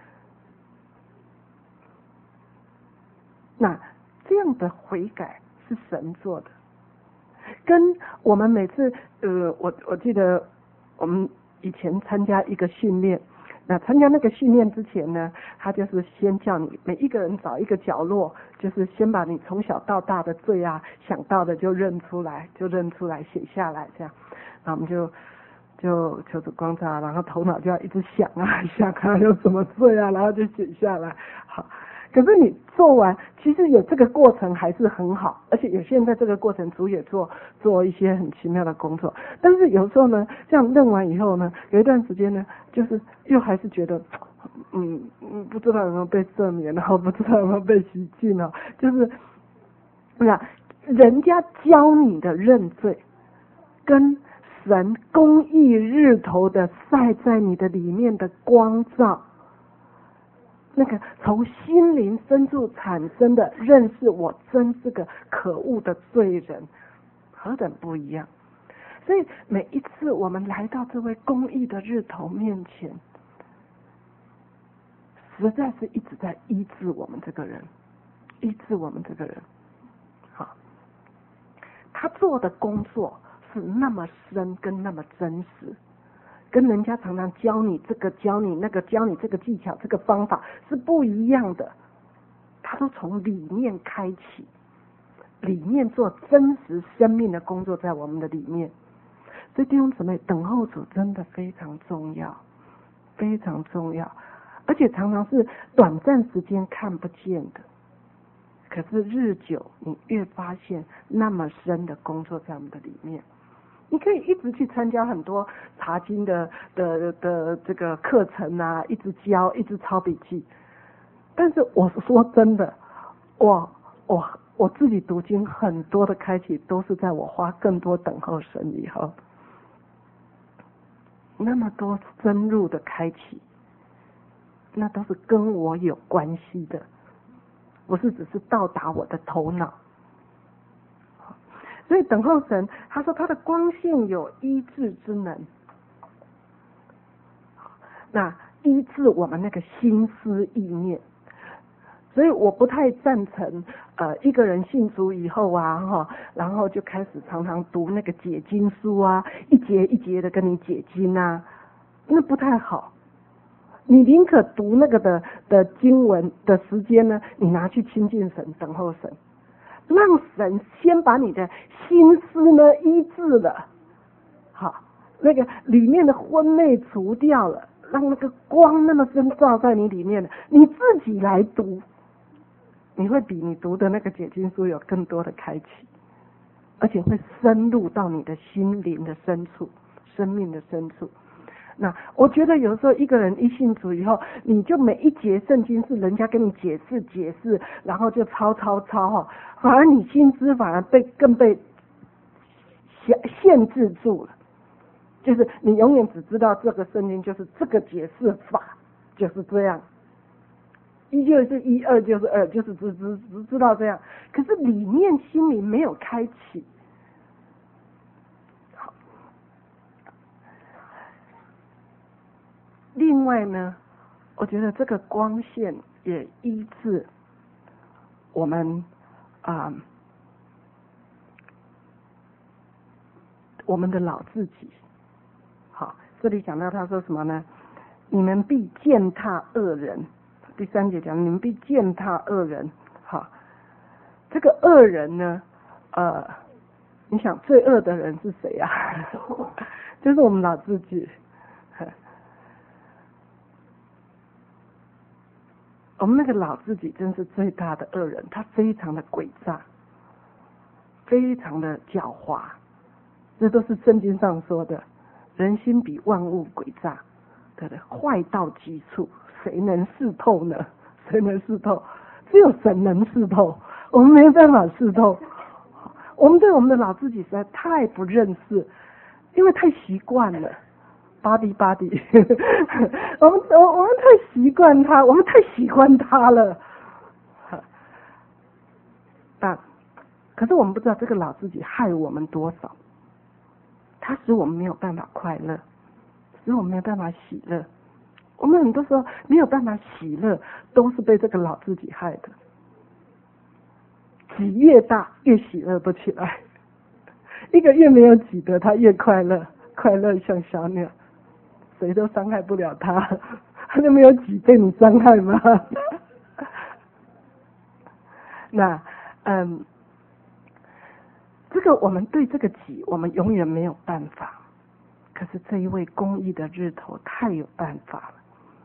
那这样的悔改是神做的，跟我们每次呃，我我记得我们以前参加一个训练，那参加那个训练之前呢，他就是先叫你每一个人找一个角落，就是先把你从小到大的罪啊想到的就认出来，就认出来写下来这样，那我们就。就求主光照，然后头脑就要一直想啊想啊有什么罪啊，然后就写下来。好，可是你做完，其实有这个过程还是很好，而且有些人在这个过程主也做做一些很奇妙的工作。但是有时候呢，这样认完以后呢，有一段时间呢，就是又还是觉得，嗯嗯，不知道有没有被赦免，然后不知道有没有被洗净了，就是，对啊。 人家教你的认罪，跟神公义日头的晒在你的里面的光照，那个从心灵深处产生的认识我真是个可恶的罪人，何等不一样。所以每一次我们来到这位公义的日头面前，实在是一直在医治我们这个人，医治我们这个人。好，他做的工作是那么深跟那么真实，跟人家常常教你这个教你那个教你这个技巧这个方法是不一样的。他都从里面开启，里面做真实生命的工作在我们的里面。所以弟兄姊妹，等候主真的非常重要，非常重要，而且常常是短暂时间看不见的，可是日久你越发现那么深的工作在我们的里面。你可以一直去参加很多查经的的的这个课程啊，一直教，一直抄笔记，但是我说真的，我我我自己读经很多的开启都是在我花更多等候神以后。那么多深入的开启，那都是跟我有关系的，不是只是到达我的头脑。所以等候神，他说他的光线有医治之能，那医治我们那个心思意念。所以我不太赞成呃一个人信主以后啊哈，然后就开始常常读那个解经书啊，一节一节的跟你解经啊，那不太好。你宁可读那个的的经文的时间呢，你拿去亲近神，等候神，让神先把你的心思呢医治了，好，那个里面的昏昧除掉了，让那个光那么深照在你里面的，你自己来读。你会比你读的那个解经书有更多的开启，而且会深入到你的心灵的深处，生命的深处。那我觉得有时候一个人一信主以后，你就每一节圣经是人家跟你解释解释，然后就抄抄抄哈，反而你心知反而被更被限限制住了。就是你永远只知道这个圣经就是这个解释法就是这样。一就是一，二就是二，就是只只只知道这样，可是里面心里没有开启。好，另外呢，我觉得这个光线也医治我们啊、呃，我们的老自己。好，这里讲到他说什么呢？你们必践踏恶人。第三节讲，你们必践踏恶人。好，这个恶人呢，呃，你想最恶的人是谁啊？就是我们老自己。我们那个老自己真是最大的恶人，他非常的诡诈，非常的狡猾，这都是圣经上说的，人心比万物诡诈，对不对？坏到极处。谁能视透呢？谁能视透？只有神能视透，我们没办法视透。我们对我们的老自己实在太不认识，因为太习惯了，巴迪巴迪，我们我我们太习惯他，我们太喜欢他了。啊，可是我们不知道这个老自己害我们多少，他使我们没有办法快乐，使我们没有办法喜乐。我们很多时候没有办法喜乐，都是被这个老自己害的。己越大，越喜乐不起来。一个越没有己的，他越快乐，快乐像小鸟，谁都伤害不了他。他就没有己被你伤害吗？那，嗯，这个我们对这个己，我们永远没有办法。可是这一位公义的日头太有办法了。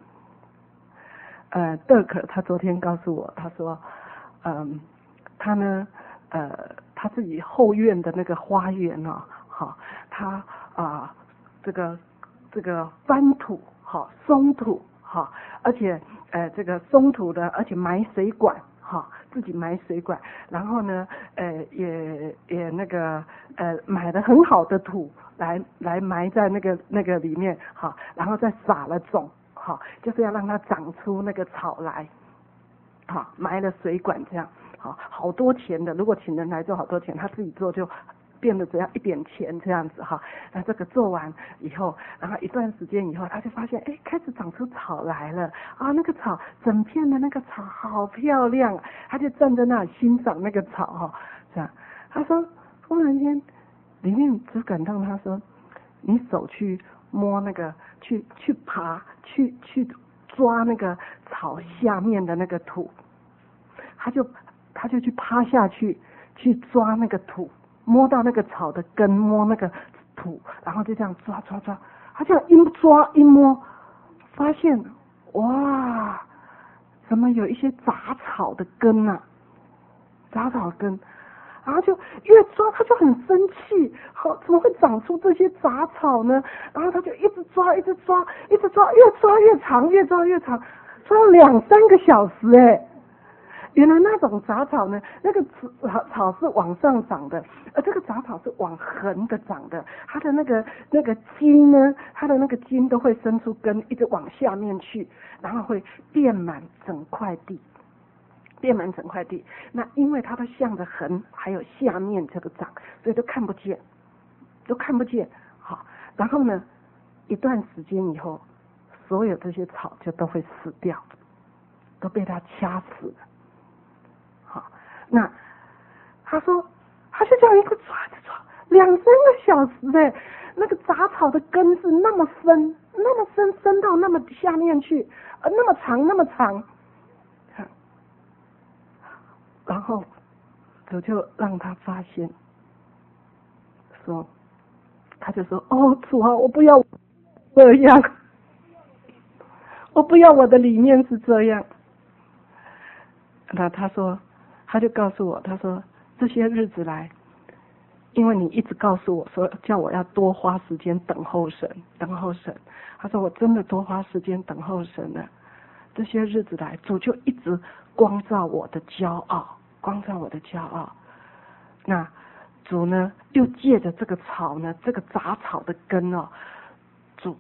呃，德克他昨天告诉我，他说，嗯，他呢，呃，他自己后院的那个花园哦，好，他啊、呃，这个这个翻土，好，松土，好，而且呃，这个松土的，而且埋水管，好， 自己买水管，然后呢，呃，也也那个呃买了很好的土来来埋在那个那个里面，好，然后再撒了种，好，就是要让它长出那个草来，好，埋了水管这样，好，好多钱的，如果请人来做好多钱，他自己做就变得只要一点钱这样子哈。那这个做完以后，然后一段时间以后，他就发现，哎，开始长出草来了啊！那个草，整片的那个草好漂亮啊！他就站在那里欣赏那个草哈，这样。他说，忽然间，里面只感动他说，你手去摸那个，去去爬，去去抓那个草下面的那个土，他就他就去趴下去，去抓那个土。摸到那个草的根，摸那个土，然后就这样抓抓抓，他这样一抓一摸，发现哇，怎么有一些杂草的根啊，杂草根，然后就越抓他就很生气，好，怎么会长出这些杂草呢？然后他就一直抓，一直抓，一直抓，越抓越长，越抓越长，抓了两三个小时哎。原来那种杂草呢，那个草草是往上长的，而这个杂草是往横的长的，它的那个那个茎呢，它的那个茎都会伸出根，一直往下面去，然后会遍满整块地，遍满整块地。那因为它都向着横，还有下面这个长，所以都看不见，都看不见。好，然后呢，一段时间以后，所有这些草就都会死掉，都被它掐死了。好，那他说，他就这样一个抓着抓，两三个小时哎，那个杂草的根是那么深，那么深，深到那么下面去，呃，那么长，那么长。然后主就让他发现，说，他就说，哦，主啊，我不要这样，我不要我的理念是这样。那他说。他就告诉我，他说这些日子来，因为你一直告诉我说叫我要多花时间等候神，等候神。他说我真的多花时间等候神了。这些日子来，主就一直光照我的骄傲，光照我的骄傲。那主呢，又借着这个草呢，这个杂草的根哦，主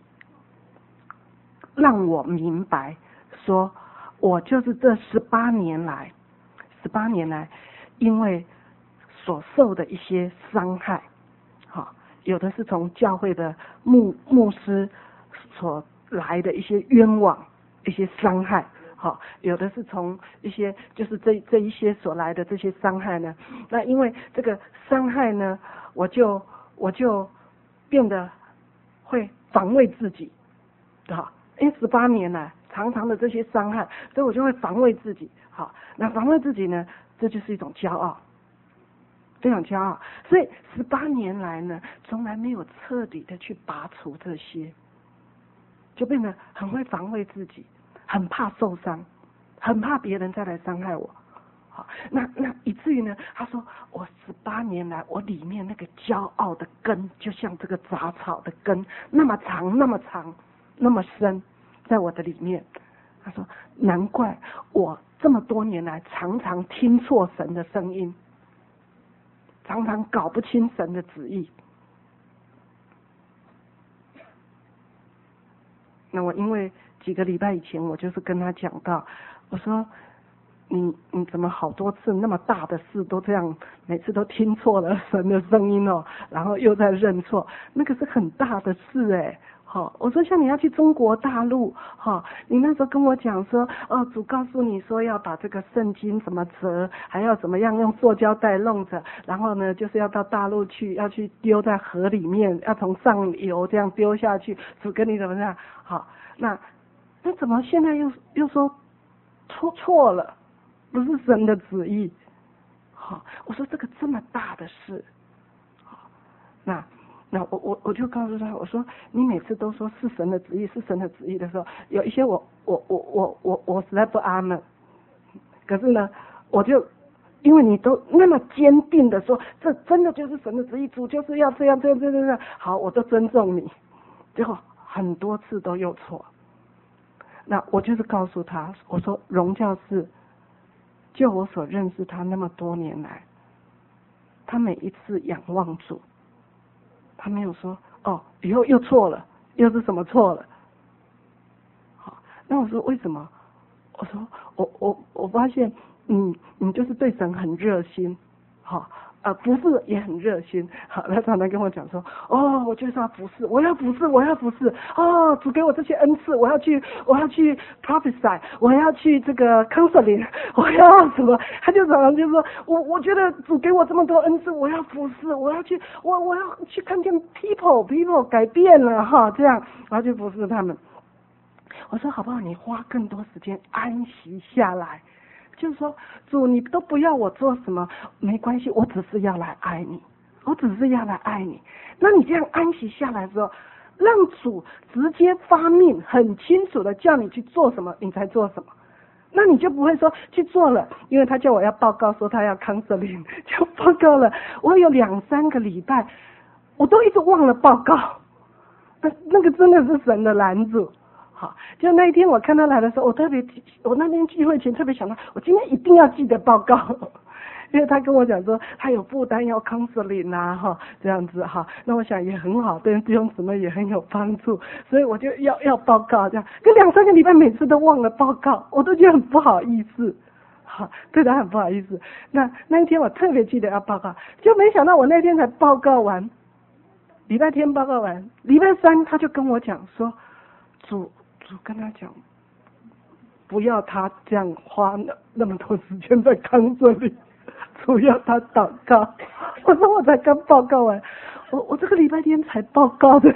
让我明白，说我就是这十八年来。十八年来，因为所受的一些伤害，好，有的是从教会的牧牧师所来的一些冤枉、一些伤害，好，有的是从一些就是这这一些所来的这些伤害呢。那因为这个伤害呢，我就我就变得会防卫自己，好，因为十八年来常常的这些伤害，所以我就会防卫自己。好，那防卫自己呢，这就是一种骄傲，这种骄傲。所以十八年来呢，从来没有彻底的去拔除这些，就变得很会防卫自己，很怕受伤，很怕别人再来伤害我。好，那那以至于呢，他说我十八年来，我里面那个骄傲的根，就像这个杂草的根，那么长，那么长，那么深，在我的里面。他说难怪我这么多年来常常听错神的声音，常常搞不清神的旨意。那我因为几个礼拜以前我就是跟他讲到，我说你你怎么好多次那么大的事都这样，每次都听错了神的声音哦，然后又在认错，那个是很大的事哎。好，我说像你要去中国大陆，好，你那时候跟我讲说，哦，主告诉你说要把这个圣经怎么折，还要怎么样用塑胶袋弄着，然后呢，就是要到大陆去，要去丢在河里面，要从上游这样丢下去，主跟你怎么样？好，那那怎么现在又又说错错了，不是神的旨意？好，我说这个这么大的事，好，那。那我我我就告诉他，我说你每次都说是神的旨意，是神的旨意的时候，有一些我我我我我我实在不安了。可是呢，我就因为你都那么坚定的说，这真的就是神的旨意，主就是要这样这样这样这样，好，我就尊重你。结果很多次都又错。那我就是告诉他，我说荣教是就我所认识他那么多年来，他每一次仰望主，他没有说哦，以后又错了，又是什么错了。好，那我说为什么？我说我我我发现你你就是对神很热心，好。呃，服侍也很热心，好，他常常跟我讲说，哦，我就是要服侍，我要服侍，我要服侍，哦，主给我这些恩赐，我要去，我要去 prophesy， 我要去这个 counseling， 我要什么？他就常常就说，我我觉得主给我这么多恩赐，我要服侍，我要去，我我要去看见 people people 改变了哈，这样我要去服侍他们。我说好不好？你花更多时间安息下来。就是说，主，你都不要我做什么，没关系，我只是要来爱你，我只是要来爱你。那你这样安息下来之后，让主直接发命，很清楚的叫你去做什么，你才做什么。那你就不会说去做了，因为他叫我要报告说他要 counseling， 就报告了。我有两三个礼拜，我都一直忘了报告，那那个真的是神的拦阻。好，就那一天我看他来的时候，我特别，我那天聚会前特别想到，我今天一定要记得报告，因为他跟我讲说他有负担要 counseling 啊，哈，这样子哈，那我想也很好，对弟兄姊妹也很有帮助，所以我就要要报告这样，跟两三个礼拜每次都忘了报告，我都觉得很不好意思，好，对他很不好意思。那那一天我特别记得要报告，就没想到我那天才报告完，礼拜天报告完，礼拜三他就跟我讲说，主。主跟他讲，不要他这样花那那么多时间在康这里，主要他祷告。我说我才刚报告完，我我这个礼拜天才报告的。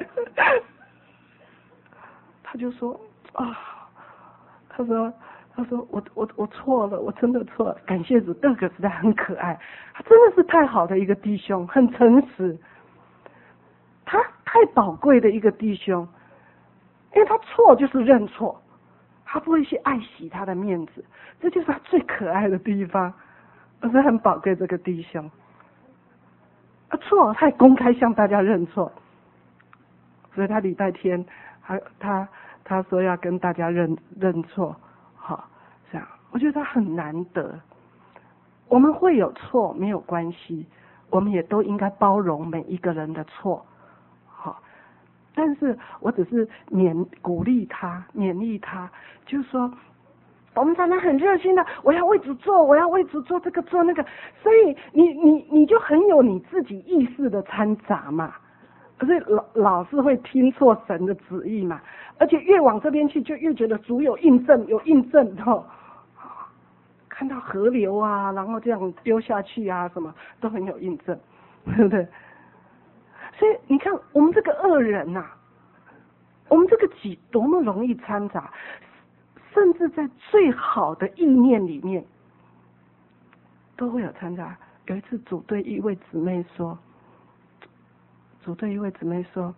他就说啊，他说他说我我我错了，我真的错了。感谢主，哥哥实在很可爱，他真的是太好的一个弟兄，很诚实，他太宝贵的一个弟兄。因为他错就是认错，他不会去爱惜他的面子，这就是他最可爱的地方。我是很宝贵这个弟兄，啊错他也公开向大家认错，所以他礼拜天他他他说要跟大家认认错，好这样，我觉得他很难得。我们会有错没有关系，我们也都应该包容每一个人的错。但是我只是勉鼓励他，勉励他，就是说，我们常常很热心的，我要为主做，我要为主做这个做那个，所以你你你就很有你自己意识的掺杂嘛，可是老老是会听错神的旨意嘛，而且越往这边去，就越觉得主有印证，有印证哈，看到河流啊，然后这样丢下去啊，什么都很有印证，对不对？所以你看，我们这个恶人呐、啊，我们这个己多么容易掺杂，甚至在最好的意念里面都会有掺杂。有一次，主对一位姊妹说，主对一位姊妹说，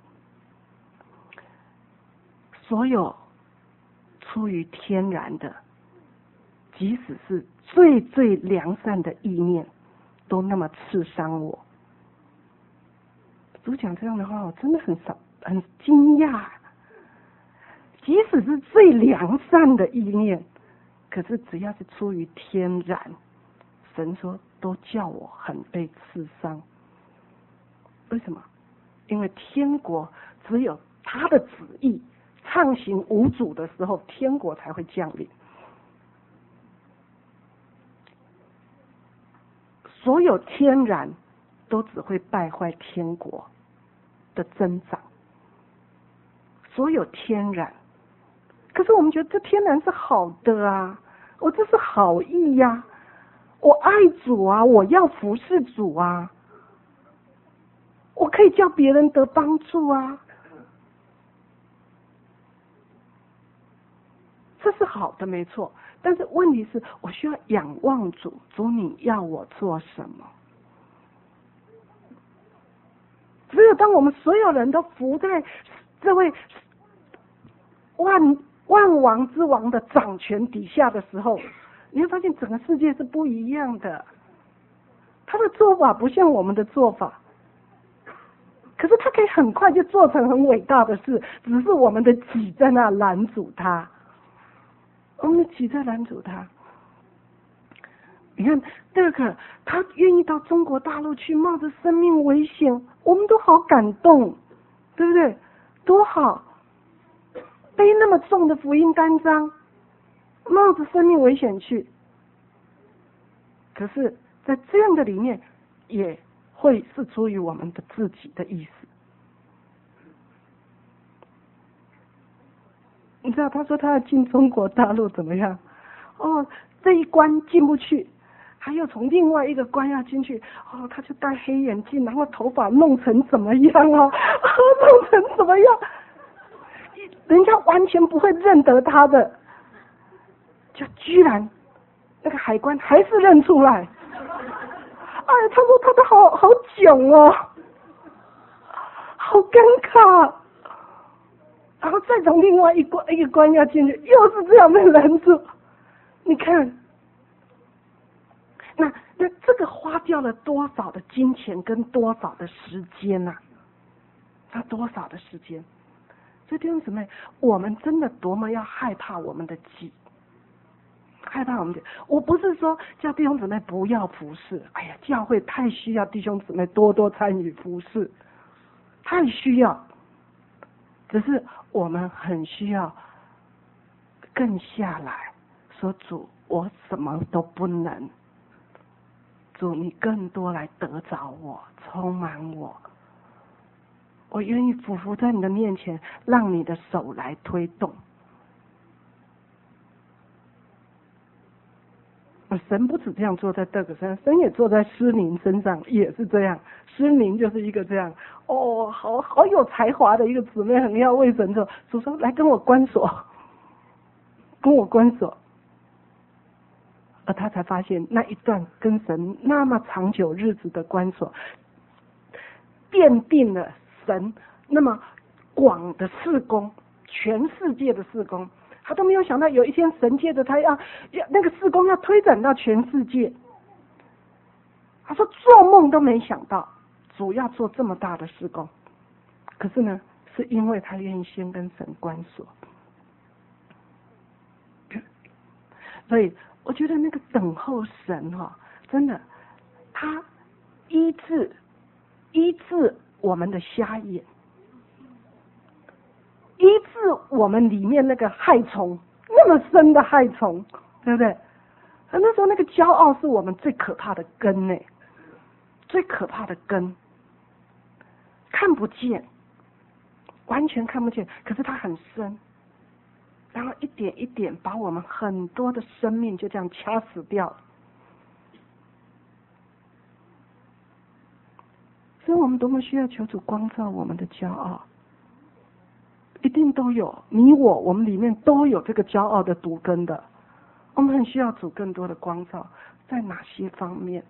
所有出于天然的，即使是最最良善的意念，都那么刺伤我。主讲这样的话，我真的很少很惊讶。即使是最良善的意念，可是只要是出于天然，神说都叫我很被刺伤。为什么？因为天国只有他的旨意畅行无阻的时候，天国才会降临。所有天然都只会败坏天国的增长，所有天然，可是我们觉得这天然是好的啊，我这是好意呀、啊，我爱主啊，我要服侍主啊，我可以叫别人得帮助啊，这是好的没错，但是问题是我需要仰望主，主你要我做什么？只有当我们所有人都服在这位万万王之王的掌权底下的时候，你会发现整个世界是不一样的。他的做法不像我们的做法，可是他可以很快就做成很伟大的事，只是我们的己在那拦阻他，我们的己在拦阻他。 你看这个，他愿意到中国大陆去，冒着生命危险，我们都好感动，对不对？多好！背那么重的福音单张，冒着生命危险去。可是，在这样的里面，也会是出于我们的自己的意思。你知道，他说他要进中国大陆怎么样？哦，这一关进不去，还有从另外一个关要进去。哦，他就戴黑眼镜，然后头发弄成怎么样哦？哦弄成怎么样？人家完全不会认得他的，就居然那个海关还是认出来。哎，他说他的好好囧哦，好尴尬。然后再从另外一关一个关要进去，又是这样被拦住。你看，那那这个花掉了多少的金钱跟多少的时间啊？他多少的时间？所以弟兄姊妹，我们真的多么要害怕我们的己，害怕我们的。我不是说叫弟兄姊妹不要服侍，哎呀，教会太需要弟兄姊妹多多参与服侍，太需要。只是我们很需要更下来说，主，我什么都不能，主你更多来得着我，充满我。我愿意俯伏在你的面前，让你的手来推动。神不止这样做在德格山，神也做在施宁身上，也是这样。施宁就是一个这样，哦，好好有才华的一个姊妹，很要为神做。主说来跟我关锁，跟我关锁。而他才发现那一段跟神那么长久日子的关锁，奠定了神那么广的事工，全世界的事工，他都没有想到有一天神借着他要要那个事工要推展到全世界。他说做梦都没想到主要做这么大的事工，可是呢，是因为他愿意先跟神关锁。所以我觉得那个等候神哈、哦，真的，他医治医治我们的瞎眼，医治我们里面那个害虫，那么深的害虫，对不对？那时候那个骄傲是我们最可怕的根呢，最可怕的根，看不见，完全看不见，可是它很深。然后一点一点把我们很多的生命就这样掐死掉了。所以我们多么需要求主光照我们的骄傲，一定都有，你我我们里面都有这个骄傲的毒根的。我们很需要主更多的光照，在哪些方面？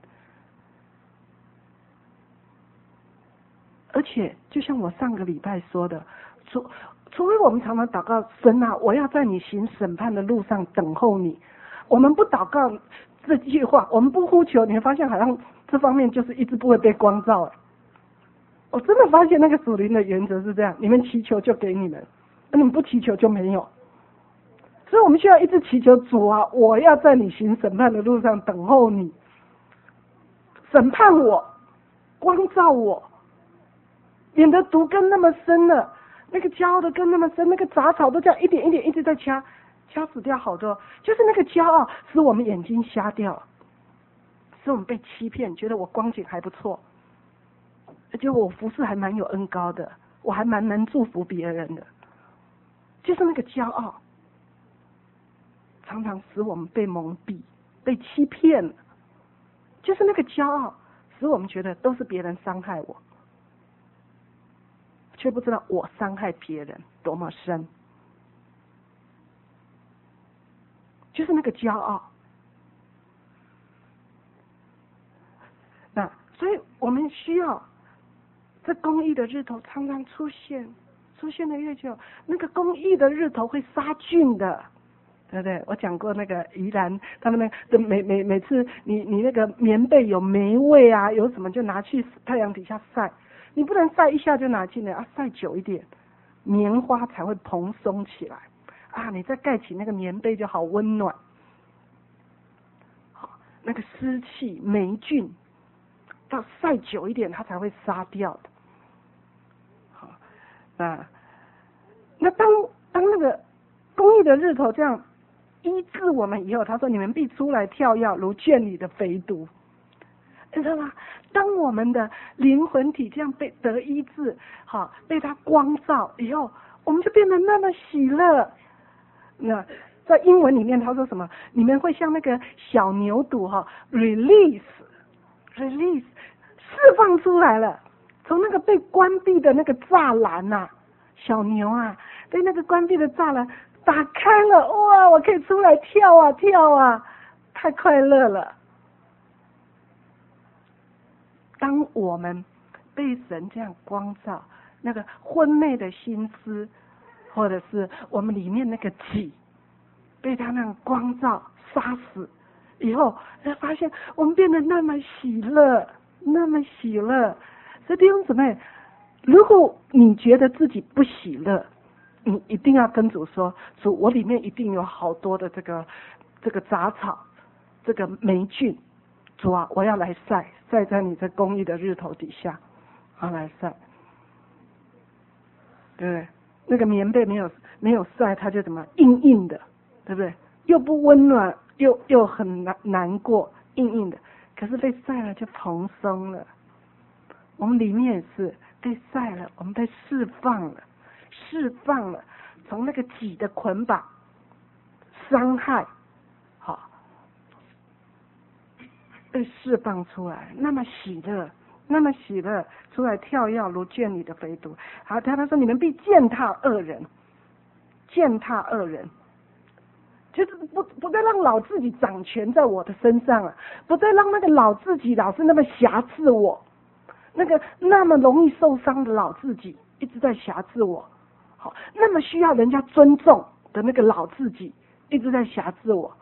而且就像我上个礼拜说的，主除非我们常常祷告，神啊，我要在你行审判的路上等候你。我们不祷告这句话，我们不呼求，你会发现好像这方面就是一直不会被光照。我真的发现那个属灵的原则是这样，你们祈求就给你们，你们不祈求就没有。所以我们需要一直祈求，主啊，我要在你行审判的路上等候你，审判我，光照我，免得毒根那么深了，那个骄傲的根那么深，那个杂草都这样一点一点一直在掐，掐死掉好多。就是那个骄傲使我们眼睛瞎掉，使我们被欺骗，觉得我光景还不错，而且我服侍还蛮有恩高的，我还蛮能祝福别人的。就是那个骄傲常常使我们被蒙蔽，被欺骗了。就是那个骄傲使我们觉得都是别人伤害我，却不知道我伤害别人多么深。就是那个骄傲。那所以我们需要这公义的日头常常出现，出现的越久，那个公义的日头会杀菌的，对不对？我讲过那个宜兰，他们那个每每每次你你那个棉被有霉味啊，有什么就拿去太阳底下晒，你不能晒一下就拿进来啊，晒久一点，棉花才会蓬松起来。啊，你再盖起那个棉被就好温暖。好， 那个湿气、霉菌，到晒久一点，它才会杀掉的。好，那那当当那个公义的日头这样医治我们以后，他说：“你们必出来跳跃，如圈里的肥犊。”你知道吗？当我们的灵魂体这样被得医治，好，被他光照以后，我们就变得那么喜乐。那在英文里面他说什么？你们会像那个小牛犊哈 ，release release 释放出来了，从那个被关闭的那个栅栏呐、啊，小牛啊，被那个关闭的栅栏打开了，哇，我可以出来跳啊跳啊，太快乐了。当我们被神这样光照，那个昏昧的心思，或者是我们里面那个己，被他那样光照杀死以后，才发现我们变得那么喜乐，那么喜乐。所以弟兄姊妹，如果你觉得自己不喜乐，你一定要跟主说：主，我里面一定有好多的这个这个杂草，这个霉菌。主啊，我要来晒，晒在你这公义的日头底下，要来晒，对不对？那个棉被没有没有晒，它就怎么硬硬的，对不对？又不温暖，又又很难难过，硬硬的。可是被晒了就蓬松了。我们里面也是被晒了，我们被释放了，释放了，从那个己的捆绑、伤害，好。被释放出来，那么喜乐，那么喜乐，出来跳跃如圈里的肥犊。好，他他说你们必践踏恶人，践踏恶人，就是不不再让老自己掌权在我的身上了，不再让那个老自己老是那么辖制我，那个那么容易受伤的老自己一直在辖制我，好，那么需要人家尊重的那个老自己一直在辖制我。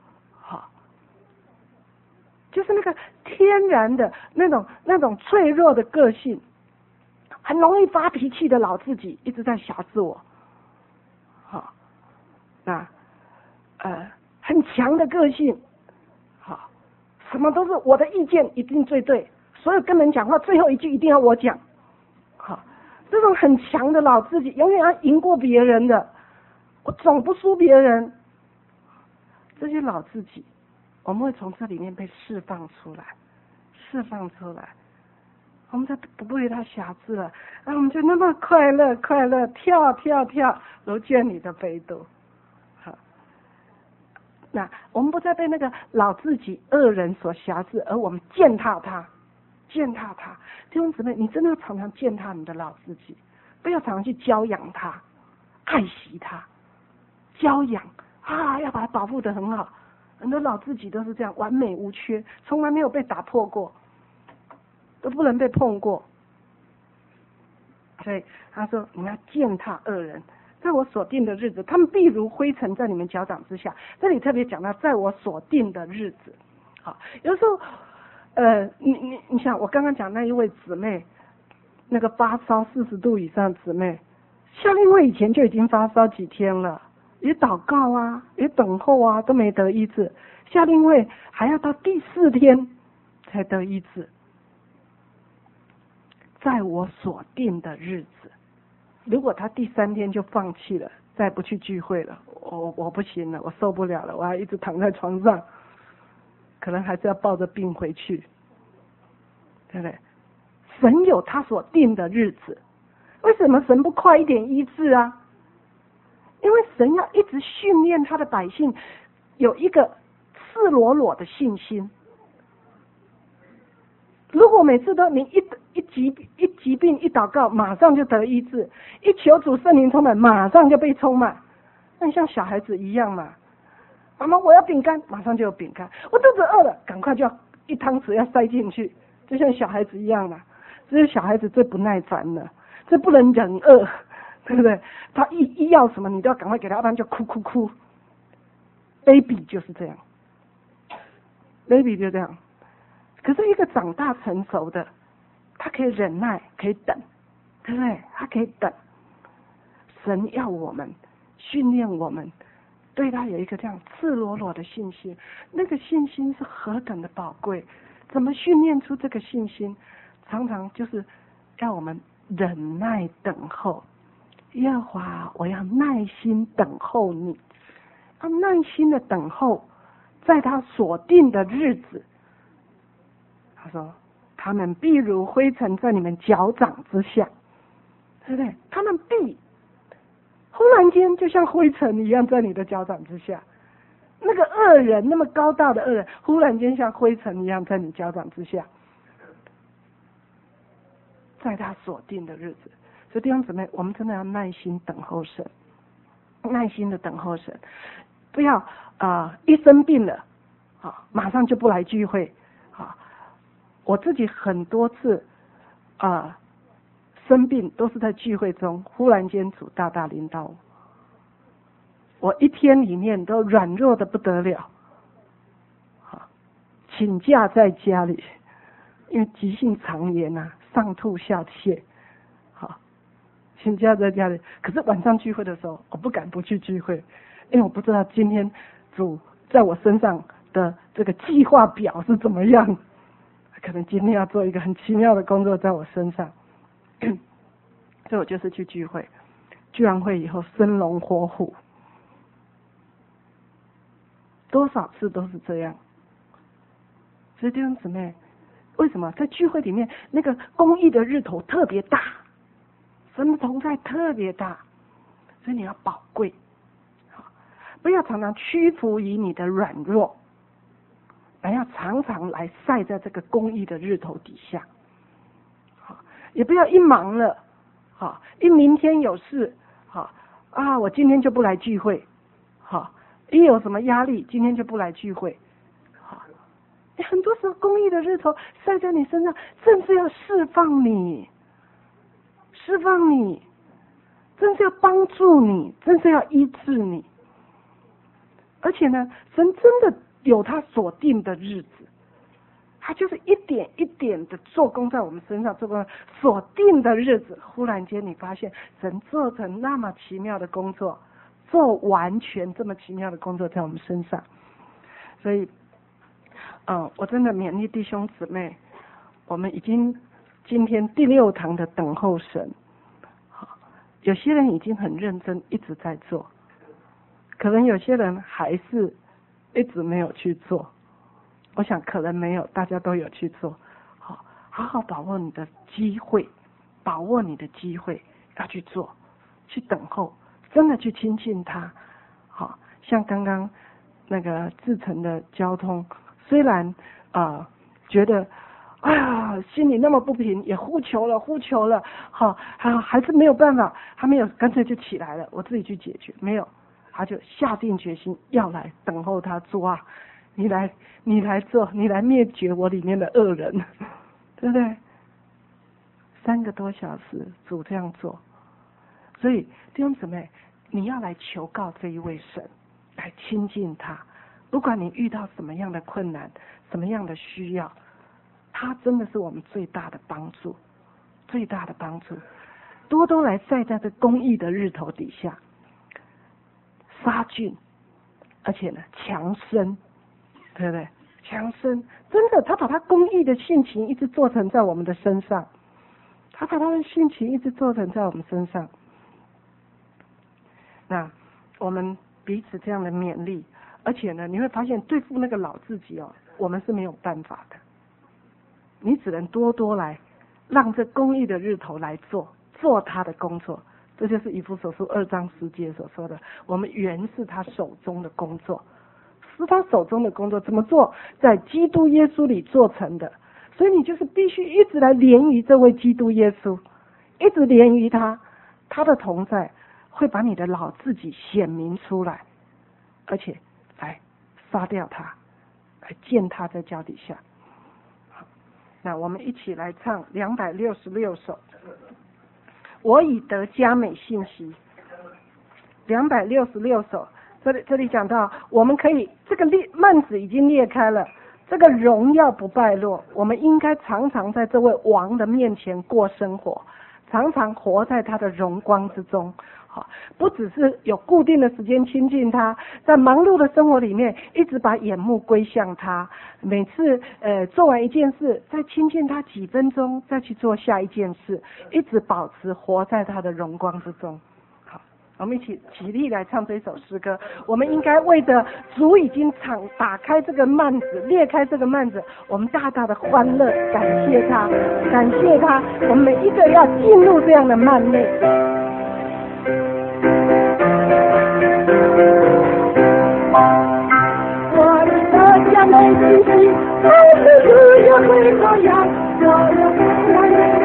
就是那个天然的那种那种脆弱的个性，很容易发脾气的老自己一直在辖制我，好，那呃很强的个性，好，什么都是我的意见一定最对，所有跟人讲话最后一句一定要我讲，好，这种很强的老自己，永远要赢过别人的，我总不输别人，这些老自己。我们会从这里面被释放出来，释放出来，我们就不被他辖制了，然后我们就那么快乐，快乐跳跳跳，如圈里的肥犊。好，那我们不再被那个老自己恶人所辖制，而我们践踏他，践踏他。弟兄姊妹，你真的要常常践踏你的老自己，不要常常去教养他，爱惜他，教养啊，要把他保护得很好。很多老自己都是这样完美无缺，从来没有被打破过，都不能被碰过。所以他说你要践踏恶人，在我所定的日子，他们必如灰尘在你们脚掌之下。这里特别讲到在我所定的日子。好，有时候呃你你你想我刚刚讲那一位姊妹，那个发烧四十度以上的姊妹，夏令会以前就已经发烧几天了，也祷告啊，也等候啊，都没得医治。夏令会还要到第四天才得医治。在我所定的日子，如果他第三天就放弃了，再不去聚会了，我我不行了，我受不了了，我还一直躺在床上，可能还是要抱着病回去，对不对？神有他所定的日子，为什么神不快一点医治啊？因为神要一直训练他的百姓有一个赤裸裸的信心。如果每次都你一一疾一疾病一祷告马上就得医治，一求主圣灵充满马上就被充满，那像小孩子一样嘛。妈妈我要饼干，马上就有饼干，我肚子饿了赶快就要一汤匙要塞进去，就像小孩子一样嘛。这是小孩子最不耐烦了，这不能忍饿，对不对？他一一要什么你都要赶快给他，要不然就哭哭哭。baby 就是这样 baby 就这样。可是一个长大成熟的，他可以忍耐，可以等，对不对？他可以等。神要我们训练我们对他有一个这样赤裸裸的信心，那个信心是何等的宝贵。怎么训练出这个信心？常常就是要我们忍耐等候。耶和华，我要耐心等候你，要耐心的等候，在他所定的日子。他说，他们必如灰尘在你们脚掌之下，对不对？他们必忽然间就像灰尘一样在你的脚掌之下。那个恶人，那么高大的恶人，忽然间像灰尘一样在你脚掌之下，在他所定的日子。所以弟兄姊妹，我们真的要耐心等候神，耐心的等候神，不要啊、呃、一生病了啊马上就不来聚会啊。我自己很多次啊、呃、生病都是在聚会中，忽然间主大大领导我。我一天里面都软弱的不得了，请假在家里，因为急性肠炎啊，上吐下泻，好，请假在家里。可是晚上聚会的时候，我不敢不去聚会，因为我不知道今天主在我身上的这个计划表是怎么样，可能今天要做一个很奇妙的工作在我身上，所以我就是去聚会。聚完会以后，生龙活虎。多少次都是这样。所以弟兄姊妹，为什么在聚会里面那个公义的日头特别大，神的同在特别大，所以你要宝贵，不要常常屈服于你的软弱，而要常常来晒在这个公义的日头底下。也不要一忙了，一明天有事啊，我今天就不来聚会，一有什么压力，今天就不来聚会。很多时候公义的日头晒在你身上，正是要释放你，释放你，正是要帮助你，正是要医治你。而且呢，神真的有他所定的日子，他就是一点一点的做工在我们身上，做工所定的日子，忽然间你发现神做成那么奇妙的工作，做完全这么奇妙的工作在我们身上。所以嗯，我真的勉励弟兄姊妹，我们已经今天第六堂的等候神，有些人已经很认真一直在做，可能有些人还是一直没有去做。我想可能没有，大家都有去做。好，好好把握你的机会，把握你的机会要去做，去等候，真的去亲近他。好，像刚刚那个自成的交通，虽然啊、呃、觉得哎呀心里那么不平，也呼求了呼求了，好还还是没有办法，他没有干脆就起来了，我自己去解决，没有，他就下定决心要来等候他做啊，你来你来做，你来灭绝我里面的恶人，对不对？三个多小时主这样做，所以弟兄姊妹，你要来求告这一位神，来亲近他。不管你遇到什么样的困难，什么样的需要，他真的是我们最大的帮助，最大的帮助。多多来晒在这公义的日头底下，杀菌，而且呢强身，对不对？强身，真的，他把他公义的性情一直做成在我们的身上，他把他的性情一直做成在我们身上。那我们彼此这样的勉励。而且呢，你会发现对付那个老自己哦，我们是没有办法的。你只能多多来，让这公义的日头来做，做他的工作。这就是以弗所书二章十节所说的，我们原是他手中的工作，是他手中的工作，怎么做？在基督耶稣里做成的。所以你就是必须一直来连于这位基督耶稣，一直连于他，他的同在会把你的老自己显明出来，而且来杀掉他，来见他在脚底下。好，那我们一起来唱两百六十六首。我已得佳美信息。两百六十六首，这里这里讲到，我们可以这个裂幔子已经裂开了，这个荣耀不败落，我们应该常常在这位王的面前过生活，常常活在他的荣光之中。 好，不只是有固定的时间亲近他，在忙碌的生活里面，一直把眼目归向他。每次呃做完一件事，再亲近他几分钟，再去做下一件事，一直保持活在他的荣光之中。好，我们一起起立来唱这首诗歌。我们应该为着主已经敞打开这个幔子，裂开这个幔子，我们大大的欢乐，感谢他，感谢他。我们每一个要进入这样的幔内。我的家没信心，还是只有会这样，我要不然